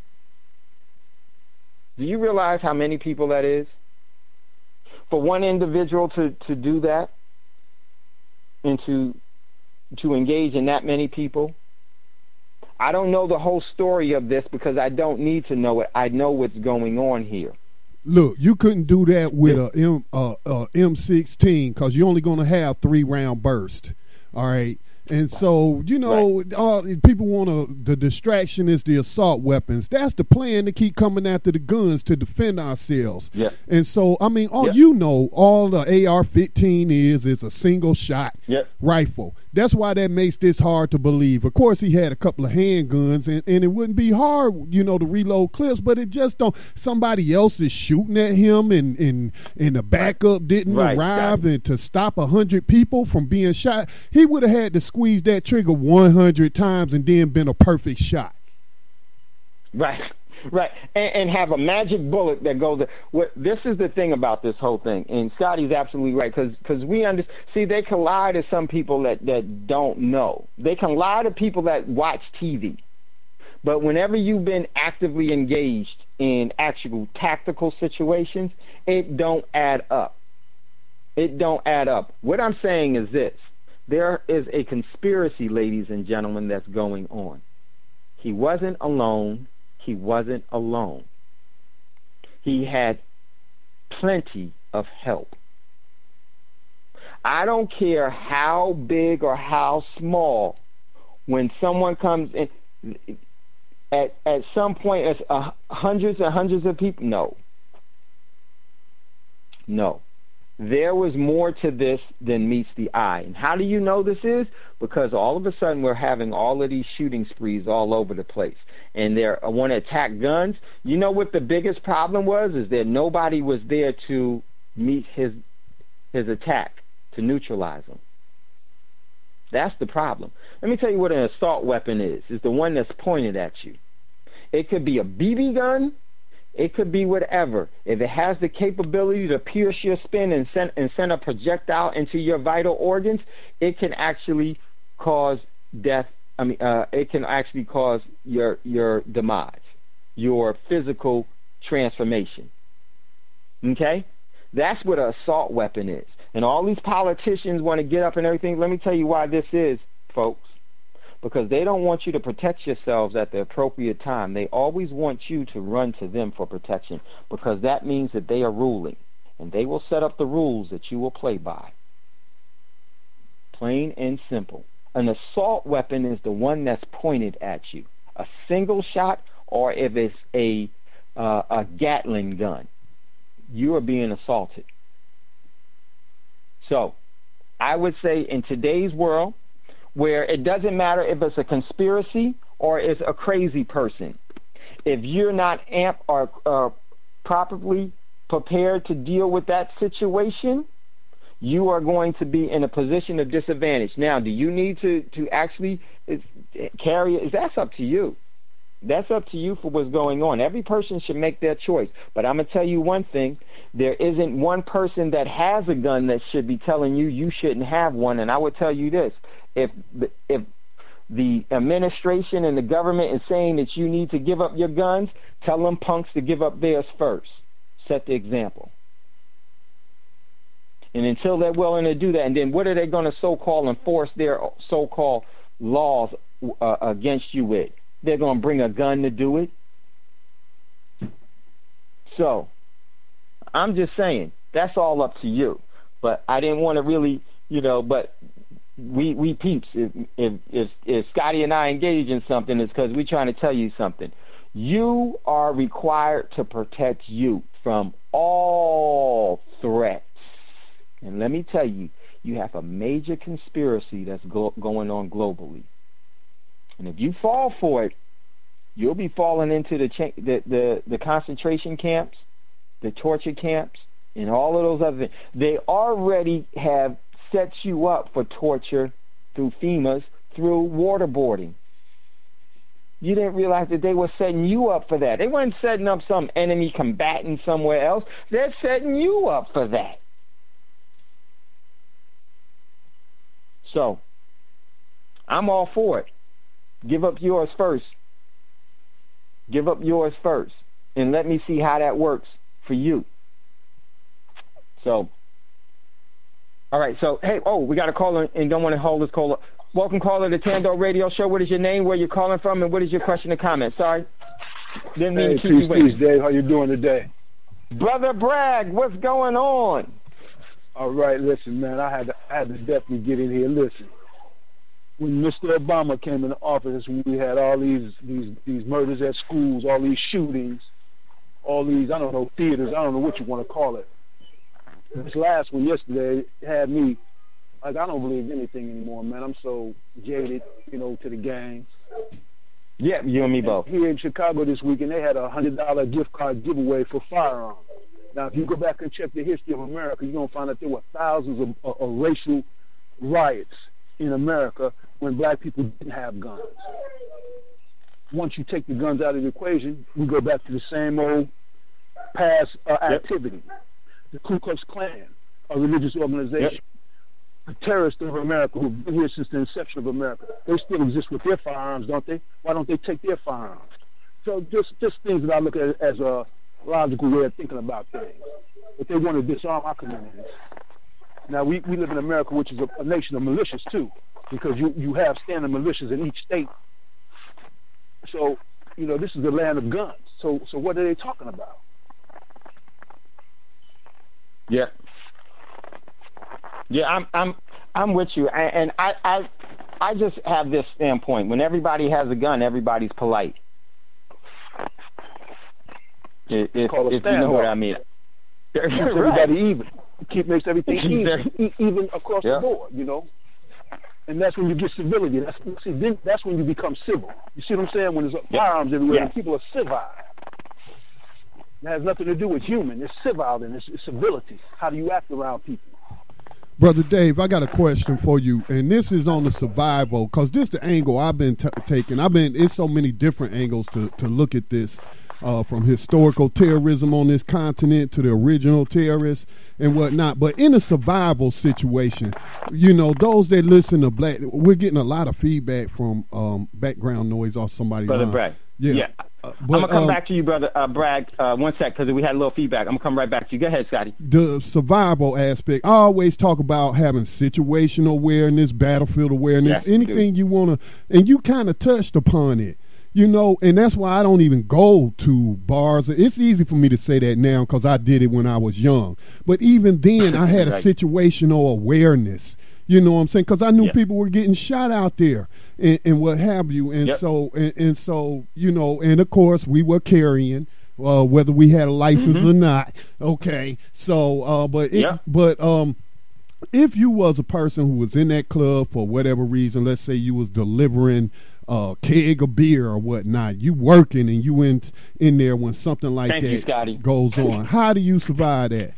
Speaker 5: Do you realize how many people that is? For one individual to, to do that and to, to engage in that many people? I don't know the whole story of this because I don't need to know it. I know what's going on here.
Speaker 1: Look, you couldn't do that with a M uh, uh, M sixteen because you're only going to have three round burst. All right. And so, you know, right. uh, people want to, the distraction is the assault weapons. That's the plan, to keep coming after the guns to defend ourselves.
Speaker 5: Yeah.
Speaker 1: And so, I mean, all
Speaker 5: yeah.
Speaker 1: you know, all the A R fifteen is is a single shot
Speaker 5: yeah.
Speaker 1: rifle. That's why that makes this hard to believe. Of course, he had a couple of handguns, and, and it wouldn't be hard, you know, to reload clips, but it just don't. Somebody else is shooting at him, and, and, and the backup didn't
Speaker 5: right.
Speaker 1: arrive, and to stop one hundred people from being shot, he would have had to squeeze that trigger one hundred times and then been a perfect shot.
Speaker 5: Right. Right, and, and have a magic bullet that goes. What this is the thing about this whole thing, and Scotty's absolutely right, because because we under, see they can lie to some people that that don't know. They can lie to people that watch T V, but whenever you've been actively engaged in actual tactical situations, it don't add up. It don't add up. What I'm saying is this: there is a conspiracy, ladies and gentlemen, that's going on. He wasn't alone. He wasn't alone. He had plenty of help. I don't care how big or how small, when someone comes in, at, at some point, it's uh, hundreds and hundreds of people. No. No. There was more to this than meets the eye. And how do you know this is? Because all of a sudden we're having all of these shooting sprees all over the place. And they want to attack guns. You know what the biggest problem was? Is that nobody was there to meet his his attack, to neutralize him. That's the problem. Let me tell you what an assault weapon is. It's the one that's pointed at you. It could be a B B gun. It could be whatever. If it has the capability to pierce your skin and send, and send a projectile into your vital organs, it can actually cause death I mean, uh, it can actually cause your your demise, your physical transformation. Okay? That's what an assault weapon is. And all these politicians want to get up and everything. Let me tell you why this is, folks. Because they don't want you to protect yourselves at the appropriate time. They always want you to run to them for protection, because that means that they are ruling. And they will set up the rules that you will play by. Plain and simple. An assault weapon is the one that's pointed at you. A single shot, or if it's a uh, a Gatling gun, you are being assaulted. So, I would say in today's world, where it doesn't matter if it's a conspiracy or it's a crazy person, if you're not amp or uh, properly prepared to deal with that situation, you are going to be in a position of disadvantage. Now, do you need to, to actually carry it? That's up to you. That's up to you for what's going on. Every person should make their choice. But I'm going to tell you one thing. There isn't one person that has a gun that should be telling you you shouldn't have one. And I would tell you this. If if the administration and the government is saying that you need to give up your guns, tell them punks to give up theirs first. Set the example. And until they're willing to do that, and then what are they going to so-called enforce their so-called laws uh, against you with? They're going to bring a gun to do it? So, I'm just saying, that's all up to you. But I didn't want to really, you know, but we we peeps, if, if, if, if Scotty and I engage in something, it's because we're trying to tell you something. You are required to protect you from all threats. And let me tell you, you have a major conspiracy that's go- going on globally. And if you fall for it, you'll be falling into the, cha- the, the, the concentration camps, the torture camps, and all of those other things. They already have set you up for torture through FEMA's, through waterboarding. You didn't realize that they were setting you up for that. They weren't setting up some enemy combatant somewhere else. They're setting you up for that. So, I'm all for it. Give up yours first. Give up yours first. And let me see how that works for you. So, all right. So, hey, oh, we got a caller and don't want to hold this caller. Welcome, caller, to Tando Radio Show. What is your name, where you're calling from, and what is your question or comment? Sorry. Didn't mean
Speaker 7: hey,
Speaker 5: to keep
Speaker 7: peace,
Speaker 5: you waiting.
Speaker 7: peace, Dave. How you doing today?
Speaker 5: Brother Bragg, what's going on?
Speaker 7: All right, listen, man, I had to, I had to definitely get in here. Listen, when Mister Obama came into office, when we had all these these these murders at schools, all these shootings, all these, I don't know, theaters, I don't know what you want to call it. This last one yesterday had me, like, I don't believe anything anymore, man. I'm so jaded, you know, to the gangs.
Speaker 5: Yeah, you and me both.
Speaker 7: Here in Chicago this weekend, they had a one hundred dollar gift card giveaway for firearms. Now, if you go back and check the history of America, you're going to find that there were thousands of, of, of racial riots in America when black people didn't have guns. Once you take the guns out of the equation, we go back to the same old past uh, activity. Yep. The Ku Klux Klan, a religious organization, yep. The terrorists of America who've been here since the inception of America, they still exist with their firearms, don't they? Why don't they take their firearms? So just, just things that I look at as a logical way of thinking about things. But they want to disarm our communities. Now, we, we live in America, which is a, a nation of militias, too, because you, you have standing militias in each state. So, you know, this is the land of guns. So so what are they talking about?
Speaker 5: Yeah. Yeah, I'm I'm I'm with you. And I, I I just have this standpoint. When everybody has a gun, everybody's polite. If, if, if you know what I mean.
Speaker 7: Keeps everybody even. Keep makes everything even, even across yeah. the board, you know. And that's when you get civility. That's see, then that's when you become civil. You see what I'm saying? When there's yeah. firearms everywhere, yeah. and people are civil. It has nothing to do with human. It's civil, and it's, it's civility. How do you act around people?
Speaker 1: Brother Dave, I got a question for you, and this is on the survival, because this is the angle I've been t- taking. I've been, it's so many different angles to, to look at this.
Speaker 2: uh, from historical terrorism on this continent to the original terrorists and whatnot. But in a survival situation, you know, those that listen to Black, we're getting a lot of feedback from um, background noise off somebody's
Speaker 5: Brother
Speaker 2: line.
Speaker 5: Bragg.
Speaker 2: Yeah.
Speaker 5: yeah.
Speaker 2: Uh, but,
Speaker 5: I'm going to come
Speaker 2: um,
Speaker 5: back to you, Brother uh, Bragg, uh, one sec, because we had a little feedback. I'm going to come right back to you. Go ahead, Scotty.
Speaker 2: The survival aspect, I always talk about having situational awareness, battlefield awareness,
Speaker 5: Yeah,
Speaker 2: anything
Speaker 5: dude.
Speaker 2: you want to, and you kind of touched upon it. You know, and that's why I don't even go to bars. It's easy for me to say that now because I did it when I was young. But even then, I had a
Speaker 5: Right.
Speaker 2: situational awareness. You know what I'm saying? Because I knew
Speaker 5: Yeah.
Speaker 2: people were getting shot out there and, and what have you. And
Speaker 5: Yep.
Speaker 2: so, and, and so, you know, and of course, we were carrying, uh, whether we had a license
Speaker 5: Mm-hmm.
Speaker 2: or not. Okay, so, uh, but it,
Speaker 5: Yep.
Speaker 2: but um. if you was a person who was in that club for whatever reason, let's say you was delivering a keg of beer or whatnot, you working and you in in there when something like
Speaker 5: Thank you,
Speaker 2: that
Speaker 5: Scotty.
Speaker 2: goes on. How do you survive that?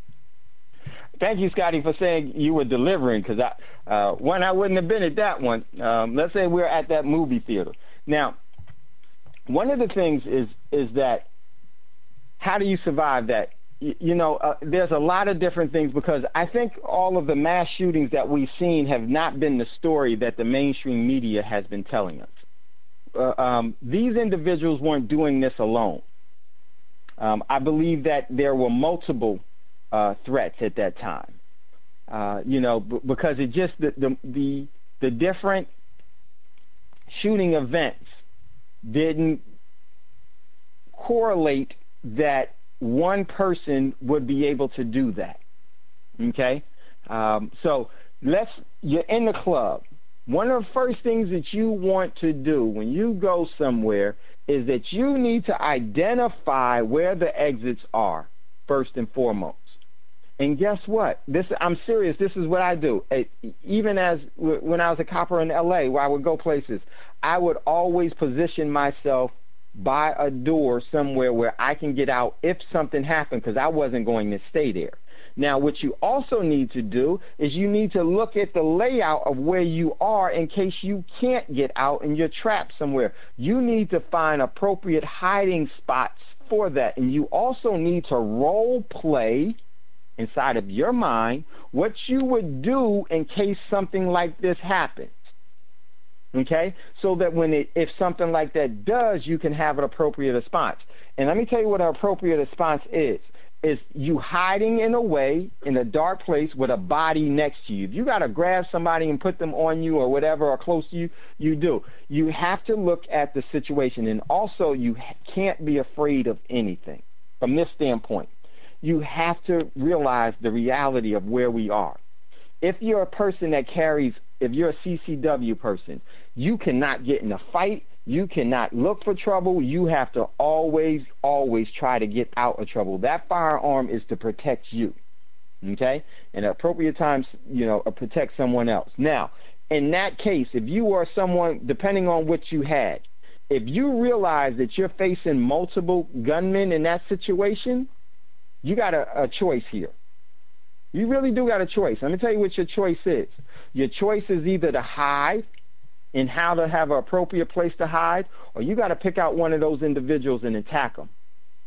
Speaker 5: Thank you, Scotty, for saying you were delivering, because I, uh, one, I wouldn't have been at that one. Um, let's say we're at that movie theater. Now, one of the things is is that how do you survive that? You, you know, uh, there's a lot of different things, because I think all of the mass shootings that we've seen have not been the story that the mainstream media has been telling us. Uh, um, these individuals weren't doing this alone. Um, I believe that there were multiple uh, threats at that time. Uh, you know, b- because it just the, the the the different shooting events didn't correlate that one person would be able to do that. Okay, um, so let's you're in the club. One of the first things that you want to do when you go somewhere is that you need to identify where the exits are first and foremost. And guess what? This I'm serious. This is what I do. It, even as w- when I was a copper in L A, where I would go places, I would always position myself by a door somewhere where I can get out if something happened, because I wasn't going to stay there. Now, what you also need to do is you need to look at the layout of where you are in case you can't get out and you're trapped somewhere. You need to find appropriate hiding spots for that. And you also need to role play inside of your mind what you would do in case something like this happens. Okay? So that when it, if something like that does, you can have an appropriate response. And let me tell you what an appropriate response is. Is you hiding in a way in a dark place with a body next to you. If you got to grab somebody and put them on you or whatever or close to you, you do. You have to look at the situation. And also, you can't be afraid of anything from this standpoint. You have to realize the reality of where we are. If you're a person that carries, if you're a C C W person, you cannot get in a fight. You cannot look for trouble. You have to always, always try to get out of trouble. That firearm is to protect you, okay? And at appropriate times, you know, protect someone else. Now, in that case, if you are someone, depending on what you had, if you realize that you're facing multiple gunmen in that situation, you got a, a choice here. You really do got a choice. Let me tell you what your choice is. Your choice is either to hide and how to have an appropriate place to hide, or you got to pick out one of those individuals and attack them.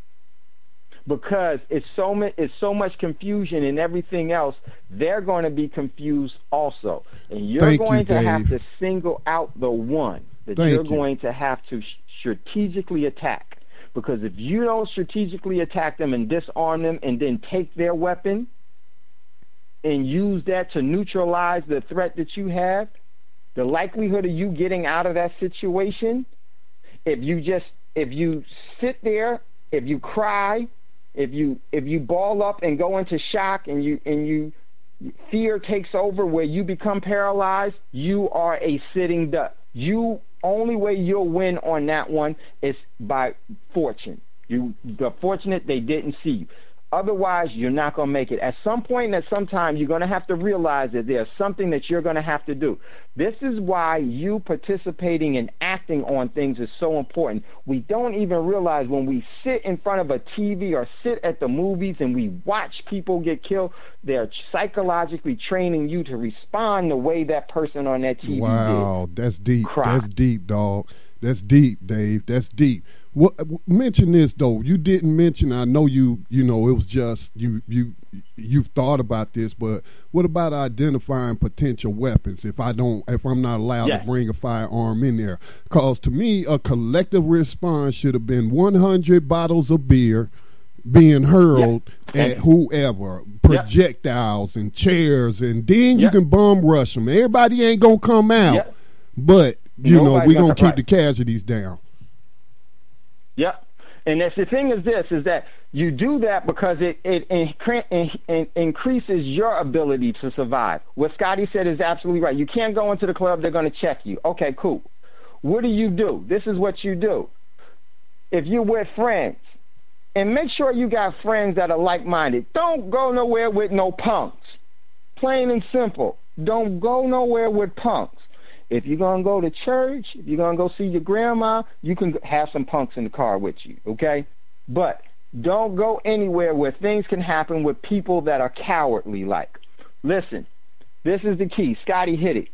Speaker 5: Because it's so, ma- it's so much confusion and everything else, they're going to be confused also. And you're
Speaker 2: Thank
Speaker 5: going
Speaker 2: you,
Speaker 5: to
Speaker 2: Dave.
Speaker 5: have to single out the one that
Speaker 2: Thank
Speaker 5: you're
Speaker 2: you.
Speaker 5: going to have to strategically attack. Because if you don't strategically attack them and disarm them and then take their weapon and use that to neutralize the threat that you have, the likelihood of you getting out of that situation, if you just, if you sit there, if you cry, if you if you ball up and go into shock and you and you fear takes over where you become paralyzed, you are a sitting duck. You only way you'll win on that one is by fortune. You the fortunate they didn't see you. Otherwise, you're not going to make it. At some point and at some time, you're going to have to realize that there's something that you're going to have to do. This is why you participating and acting on things is so important. We don't even realize when we sit in front of a T V or sit at the movies and we watch people get killed, they're psychologically training you to respond the way that person on that T V
Speaker 2: Wow,
Speaker 5: did.
Speaker 2: that's deep.
Speaker 5: Cry.
Speaker 2: That's deep, dog. That's deep, Dave. That's deep. What, mention this though. You didn't mention. I know you. You know it was just you. You you've thought about this, but what about identifying potential weapons? If I don't, if I'm not allowed
Speaker 5: yes.
Speaker 2: to bring a firearm in there, because to me, a collective response should have been one hundred bottles of beer being hurled yep. at whoever, projectiles yep. and chairs, and then yep. you can bum rush them. Everybody ain't gonna come out, yep. but you Nobody know we gonna keep right. the casualties down.
Speaker 5: Yep. And that's the thing is this, is that you do that because it, it incre- in, in, increases your ability to survive. What Scotty said is absolutely right. You can't go into the club, they're going to check you. Okay, cool. What do you do? This is what you do. If you're with friends, and make sure you got friends that are like-minded. Don't go nowhere with no punks. Plain and simple. Don't go nowhere with punks. If you're going to go to church, if you're going to go see your grandma, you can have some punks in the car with you, okay? But don't go anywhere where things can happen with people that are cowardly like. Listen, this is the key. Scotty hit it.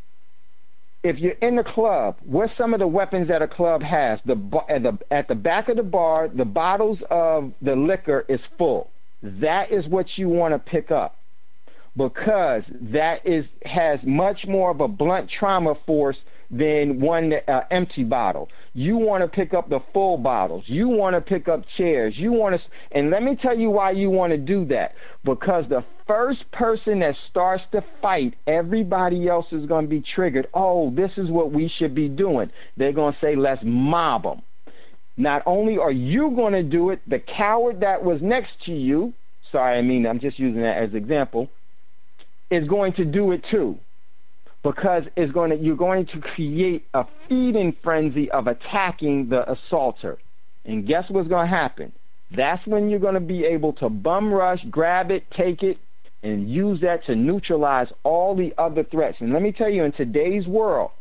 Speaker 5: If you're in the club, what's some of the weapons that a club has? The at the at the back of the bar, the bottles of the liquor is full. That is what you want to pick up, because that is has much more of a blunt trauma force than one uh, empty bottle. You want to pick up the full bottles. You want to pick up chairs. You want to, and let me tell you why you want to do that. Because the first person that starts to fight, everybody else is going to be triggered. Oh, this is what we should be doing. They're going to say, let's mob them. Not only are you going to do it, the coward that was next to you, sorry, I mean, I'm just using that as an example, is going to do it too, because it's going to, you're going to create a feeding frenzy of attacking the assaulter. And guess what's going to happen? That's when you're going to be able to bum rush, grab it, take it, and use that to neutralize all the other threats. And let me tell you, in today's world,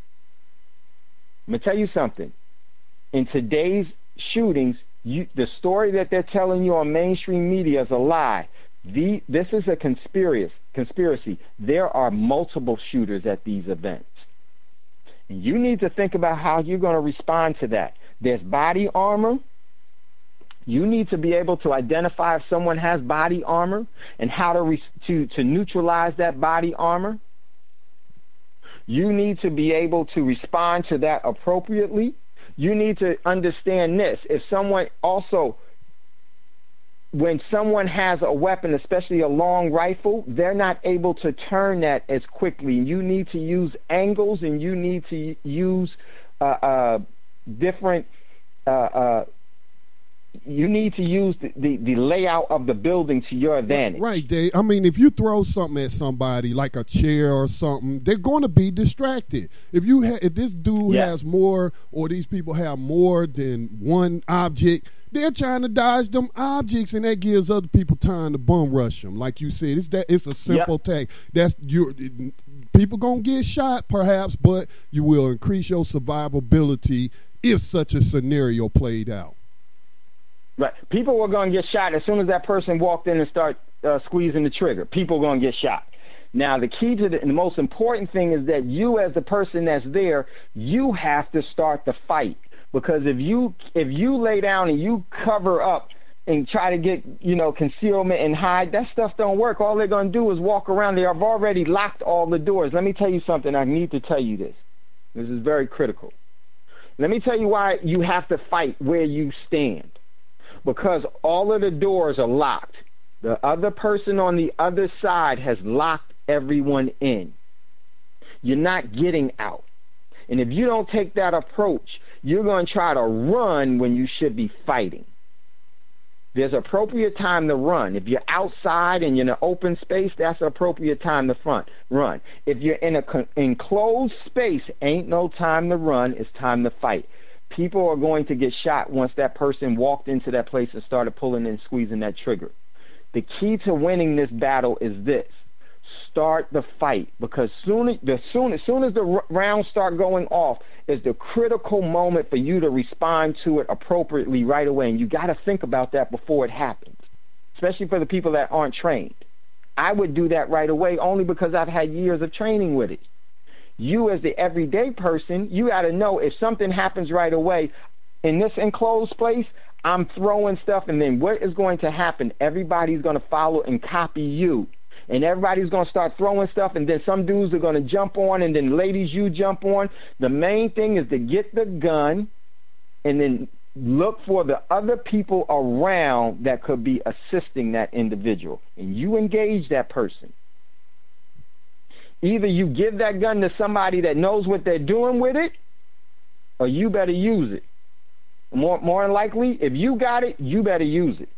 Speaker 5: I'm going to tell you something. In today's shootings, you, the story that they're telling you on mainstream media is a lie. The, this is a conspiracy. Conspiracy. There are multiple shooters at these events. And you need to think about how you're going to respond to that. There's body armor. You need to be able to identify if someone has body armor and how to re- to to neutralize that body armor. You need to be able to respond to that appropriately. You need to understand this. If someone also When someone has a weapon, especially a long rifle, they're not able to turn that as quickly. You need to use angles, and you need to use uh, uh, different. Uh, uh, you need to use the, the, the layout of the building to your advantage.
Speaker 2: Right, Dave. I mean, if you throw something at somebody like a chair or something, they're going to be distracted. If you ha- if this dude yeah. has more, or these people have more than one object, they're trying to dodge them objects, and that gives other people time to bum rush them. Like you said, it's that it's a simple yep. tag. That's your people gonna get shot, perhaps, but you will increase your survivability if such a scenario played out.
Speaker 5: Right, people were gonna get shot as soon as that person walked in and start uh, squeezing the trigger. People are gonna get shot. Now, the key to the, and the most important thing is that you, as the person that's there, you have to start the fight. Because if you if you lay down and you cover up and try to get, you know, concealment and hide, that stuff don't work. All they're going to do is walk around. They have already locked all the doors. Let me tell you something. I need to tell you this. This is very critical. Let me tell you why you have to fight where you stand. Because all of the doors are locked. The other person on the other side has locked everyone in. You're not getting out. And if you don't take that approach, you're going to try to run when you should be fighting. There's appropriate time to run. If you're outside and you're in an open space, that's an appropriate time to front run. If you're in a con- enclosed space, ain't no time to run. It's time to fight. People are going to get shot once that person walked into that place and started pulling and squeezing that trigger. The key to winning this battle is this. Start the fight, because soon, the soon, as soon as the r- rounds start going off is the critical moment for you to respond to it appropriately right away. And you got to think about that before it happens, especially for the people that aren't trained. I would do that right away only because I've had years of training with it. You, as the everyday person, you got to know if something happens right away, in this enclosed place, I'm throwing stuff, and then what is going to happen? Everybody's going to follow and copy you. And everybody's going to start throwing stuff, and then some dudes are going to jump on, and then ladies, you jump on. The main thing is to get the gun and then look for the other people around that could be assisting that individual. And you engage that person. Either you give that gun to somebody that knows what they're doing with it, or you better use it. More, more than likely, if you got it, you better use it.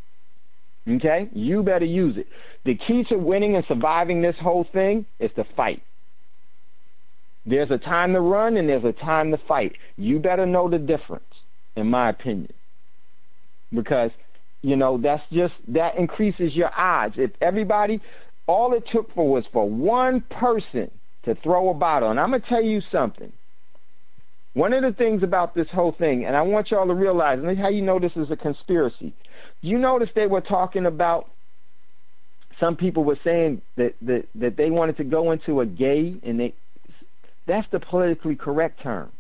Speaker 5: Okay? You better use it. The key to winning and surviving this whole thing is to fight. There's a time to run and there's a time to fight. You better know the difference, in my opinion. Because, you know, that's just, that increases your odds. If everybody, all it took for was for one person to throw a bottle. And I'm going to tell you something. One of the things about this whole thing, and I want y'all to realize, and this is how you know this is a conspiracy. You notice they were talking about, some people were saying that, that, that they wanted to go into a gay, and they, that's the politically correct term.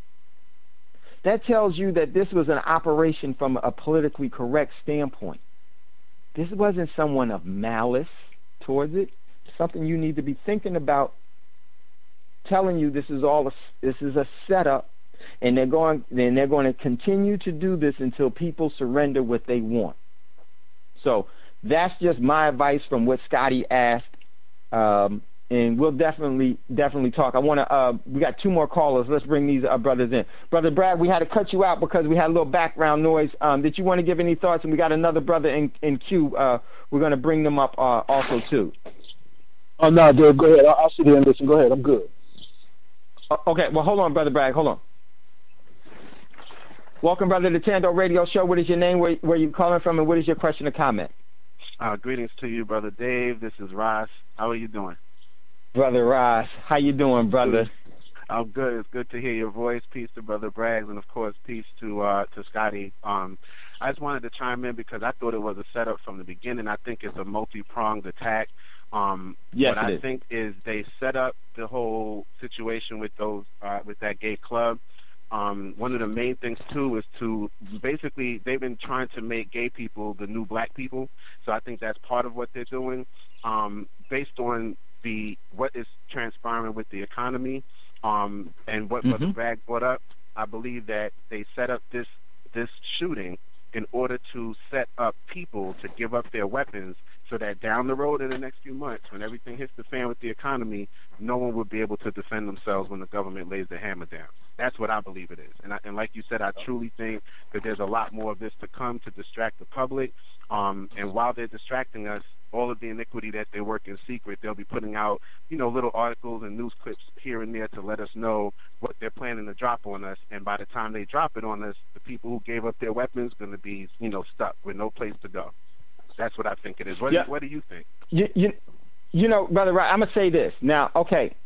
Speaker 5: That tells you that this was an operation from a politically correct standpoint. This wasn't someone of malice towards it. It's something you need to be thinking about, telling you this is all a, this is a setup, and they're going then they're going to continue to do this until people surrender what they want. So that's just my advice from what Scotty asked, um, and we'll definitely definitely talk. I want to. Uh, we got two more callers. Let's bring these uh, brothers in. Brother Brad, we had to cut you out because we had a little background noise. Um, did you want to give any thoughts? And we got another brother in in queue. Uh, we're going to bring them up uh, also too.
Speaker 7: Oh no, dude, go ahead. I'll, I'll sit here and listen. Go ahead. I'm good.
Speaker 5: Okay, well, hold on, Brother Bragg. Hold on. Welcome, brother, to the Tando Radio Show. What is your name, where, where you calling from, and what is your question or comment?
Speaker 8: Uh, greetings to you, Brother Dave. This is Ross. How are you doing?
Speaker 5: Brother Ross, how you doing, brother?
Speaker 8: I'm good. It's good to hear your voice. Peace to Brother Braggs, and, of course, peace to uh, to Scotty. Um, I just wanted to chime in because I thought it was a setup from the beginning. I think it's a multi-pronged attack. Um,
Speaker 5: yes,
Speaker 8: what I
Speaker 5: is.
Speaker 8: think is they set up the whole situation with those uh, with that gay club. Um, one of the main things too is to basically they've been trying to make gay people the new black people. So I think that's part of what they're doing, um, based on the what is transpiring with the economy um, and what mm-hmm. Brother Bragg brought up. I believe that they set up this this shooting in order to set up people to give up their weapons, so that down the road in the next few months, when everything hits the fan with the economy, no one will be able to defend themselves when the government lays the hammer down. That's what I believe it is. And, I, and like you said, I truly think that there's a lot more of this to come to distract the public. Um, and while they're distracting us, all of the iniquity that they work in secret, they'll be putting out, you know, little articles and news clips here and there to let us know what they're planning to drop on us. And by the time they drop it on us, the people who gave up their weapons are going to be, you know, stuck with no place to go. That's what I think it is. What,
Speaker 5: yeah.
Speaker 8: do, what do you think?
Speaker 5: You, you, you know, Brother Ryan, I'm going to say this. Now, okay,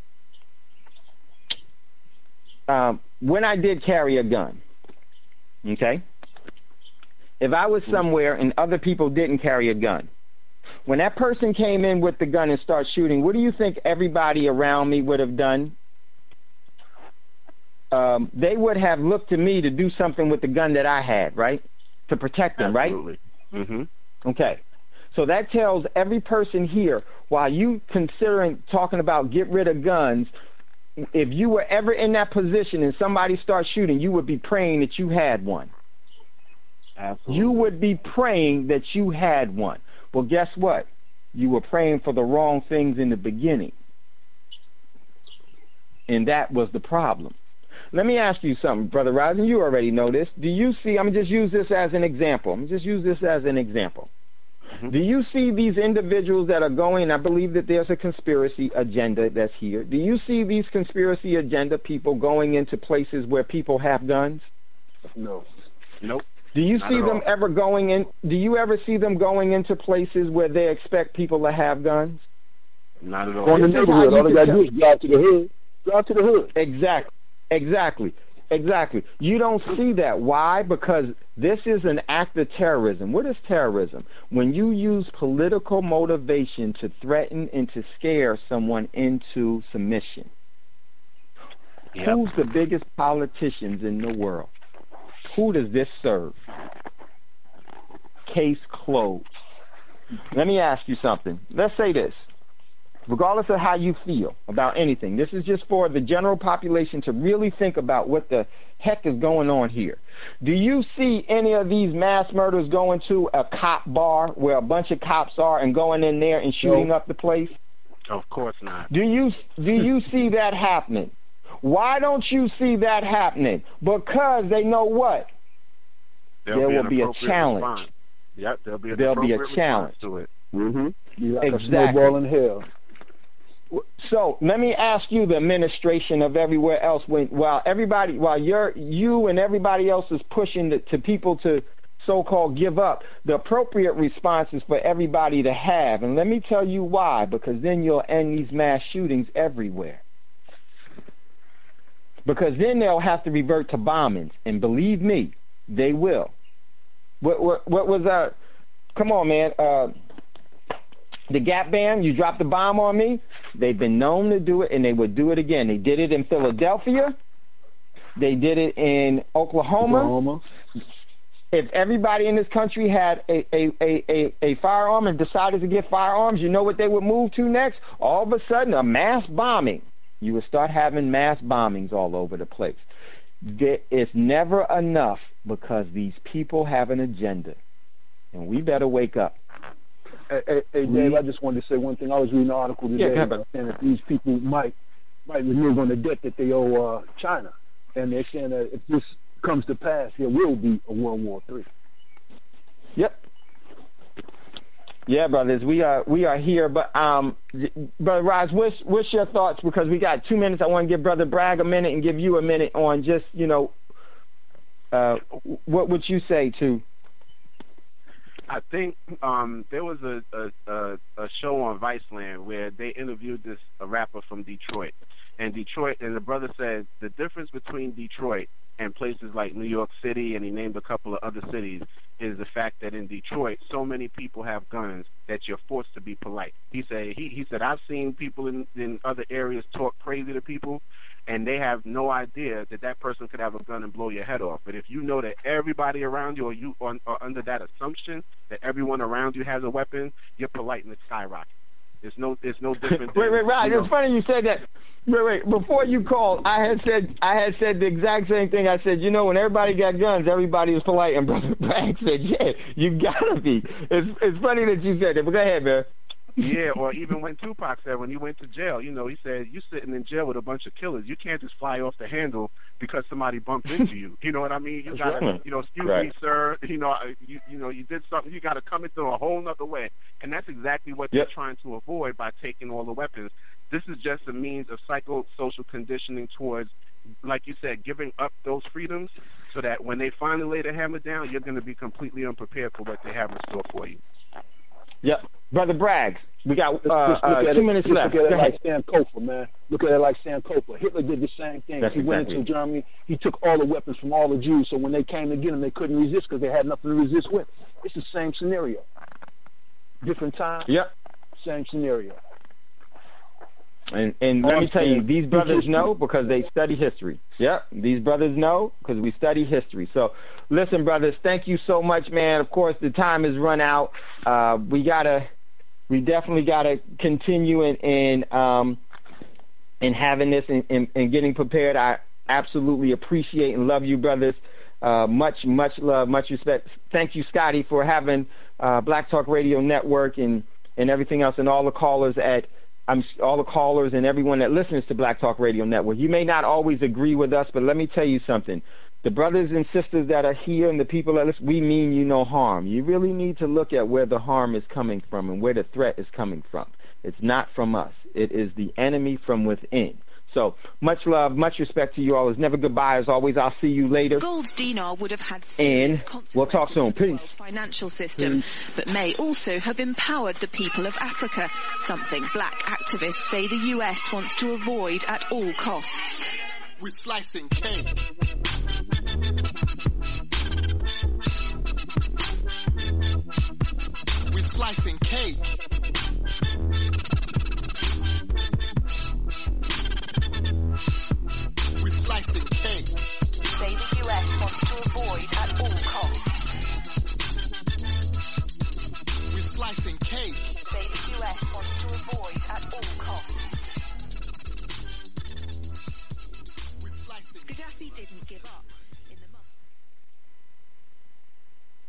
Speaker 5: um, when I did carry a gun, okay, if I was somewhere and other people didn't carry a gun, when that person came in with the gun and started shooting, what do you think everybody around me would have done? Um, they would have looked to me to do something with the gun that I had, right, to protect them,
Speaker 8: Absolutely.
Speaker 5: right?
Speaker 8: Mm-hmm.
Speaker 5: Okay, so that tells every person here, while you considering talking about get rid of guns, if you were ever in that position and somebody starts shooting, you would be praying that you had one.
Speaker 8: Absolutely.
Speaker 5: You would be praying that you had one. Well, guess what? You were praying for the wrong things in the beginning. And that was the problem. Let me ask you something, Brother Rising. You already know this. Do you see, I'm going to just use this as an example. I'm going to just use this as an example. Mm-hmm. Do you see these individuals that are going, I believe that there's a conspiracy agenda that's here. Do you see these conspiracy agenda people going into places where people have guns?
Speaker 7: No.
Speaker 8: Nope.
Speaker 5: Do you
Speaker 8: Not
Speaker 5: see
Speaker 8: at
Speaker 5: them
Speaker 8: all.
Speaker 5: ever going in, do you ever see them going into places where they expect people to have guns?
Speaker 8: Not at all.
Speaker 7: Go in the
Speaker 5: This is
Speaker 7: neighborhood.
Speaker 5: how
Speaker 7: All they
Speaker 5: you
Speaker 7: got to
Speaker 5: can
Speaker 7: do is drive to the hood. Drive to the hood.
Speaker 5: Exactly. Exactly. Exactly. You don't see that. Why? Because this is an act of terrorism. What is terrorism? When you use political motivation to threaten and to scare someone into submission.
Speaker 8: Yep.
Speaker 5: Who's the biggest politicians in the world? Who does this serve? Case closed. Let me ask you something. Let's say this. Regardless of how you feel about anything, this is just for the general population to really think about what the heck is going on here. Do you see any of these mass murders going to a cop bar where a bunch of cops are and going in there and shooting
Speaker 7: No.
Speaker 5: up the place?
Speaker 8: Of course not.
Speaker 5: Do you do you see that happening? Why don't you see that happening? Because they know what?
Speaker 8: There'll
Speaker 5: there
Speaker 8: be
Speaker 5: will
Speaker 8: an
Speaker 5: be a
Speaker 8: appropriate
Speaker 5: challenge.
Speaker 8: response. Yep, there'll be, an
Speaker 5: There'll be a
Speaker 8: appropriate
Speaker 5: challenge.
Speaker 8: response to it.
Speaker 7: Mm-hmm. Be like
Speaker 5: Exactly.
Speaker 7: a snowball in hell.
Speaker 5: So let me ask you, the administration of everywhere else, when while everybody, while you're you and everybody else is pushing the, to people to so-called give up, the appropriate response is for everybody to have. And let me tell you why, because then you'll end these mass shootings everywhere. Because then they'll have to revert to bombings, and believe me, they will. What what, what was uh? Come on, man. Uh, the Gap Band, you dropped the bomb on me. They've been known to do it, and they would do it again. They did it in Philadelphia. They did it in Oklahoma.
Speaker 7: Oklahoma.
Speaker 5: If everybody in this country had a, a, a, a, a firearm and decided to get firearms, you know what they would move to next? All of a sudden, a mass bombing. You would start having mass bombings all over the place. It's never enough because these people have an agenda, and we better wake up.
Speaker 7: Hey, hey, hey, Dave, I just wanted to say one thing. I was reading an article today
Speaker 5: Yeah,
Speaker 7: about saying that these people might might renew on the debt that they owe uh, China, and they're saying that if this comes to pass, there will be a World War Three.
Speaker 5: Yep. Yeah, brothers, we are we are here. But um, Brother Roz, what's what's your thoughts? Because we got two minutes. I want to give Brother Bragg a minute and give you a minute on just you know, uh, what would you say to?
Speaker 8: I think um, there was a, a, a, a show on Viceland where they interviewed this a rapper from Detroit, and Detroit, and the brother said the difference between Detroit and places like New York City, and he named a couple of other cities, is the fact that in Detroit, so many people have guns that you're forced to be polite. He said he, he said I've seen people in, in other areas talk crazy to people, and they have no idea that that person could have a gun and blow your head off. But if you know that everybody around you, or you are, are under that assumption that everyone around you has a weapon, you're polite and it's skyrocket. It's no, it's no different.
Speaker 5: wait,
Speaker 8: than,
Speaker 5: wait, right.
Speaker 8: You know,
Speaker 5: It's funny you said that. Wait, wait. Before you called, I had said I had said the exact same thing. I said, you know, when everybody got guns, everybody was polite. And Brother Bragg said, yeah, you gotta be. It's it's funny that you said that. But go ahead, man.
Speaker 8: Yeah, or even when Tupac said when he went to jail, you know, he said, you're sitting in jail with a bunch of killers. You can't just fly off the handle because somebody bumped into you. You know what I mean? You got to, you know, excuse
Speaker 5: right.
Speaker 8: me, sir. You know, you, you know, you did something. You got to come into a whole nother way. And that's exactly what
Speaker 5: yep.
Speaker 8: they're trying to avoid by taking all the weapons. This is just a means of psychosocial conditioning towards, like you said, giving up those freedoms so that when they finally lay the hammer down, you're going to be completely unprepared for what they have in store for you.
Speaker 5: Yep. Brother Bragg, we got uh,
Speaker 7: just, just
Speaker 5: uh, two
Speaker 7: it,
Speaker 5: minutes
Speaker 7: just
Speaker 5: left.
Speaker 7: Look at
Speaker 5: Go
Speaker 7: it
Speaker 5: ahead.
Speaker 7: like Sankofa, man. Look at it like Sankofa. Hitler did the same thing.
Speaker 5: That's
Speaker 7: he went
Speaker 5: exactly.
Speaker 7: into Germany. He took all the weapons from all the Jews, so when they came to get them, they couldn't resist because they had nothing to resist with. It's the same scenario. Different time,
Speaker 5: Yep.
Speaker 7: same scenario.
Speaker 5: And and let me tell you, these brothers know because they study history. Yep, these brothers know because we study history. So, listen, brothers, thank you so much, man. Of course, the time has run out. Uh, we gotta, we definitely gotta continue in in um, in having this and, and, and getting prepared. I absolutely appreciate and love you, brothers. Uh, much, much love, much respect. Thank you, Scotty, for having uh, Black Talk Radio Network and and everything else, and all the callers at. I'm all the callers and everyone that listens to Black Talk Radio Network. You may not always agree with us, but let me tell you something. The brothers and sisters that are here and the people that listen, we mean you no harm. You really need to look at where the harm is coming from and where the threat is coming from. It's not from us. It is the enemy from within. So much love, much respect to you all. It's never goodbye. As always, I'll see you later.
Speaker 3: Gold dinar would have had serious
Speaker 5: And we'll talk soon.
Speaker 3: consequences for the
Speaker 5: Peace.
Speaker 3: world financial system, but may also have empowered the people of Africa, something black activists say the U S wants to avoid at all costs.
Speaker 4: We're slicing cake. We're slicing cake. We're slicing cake.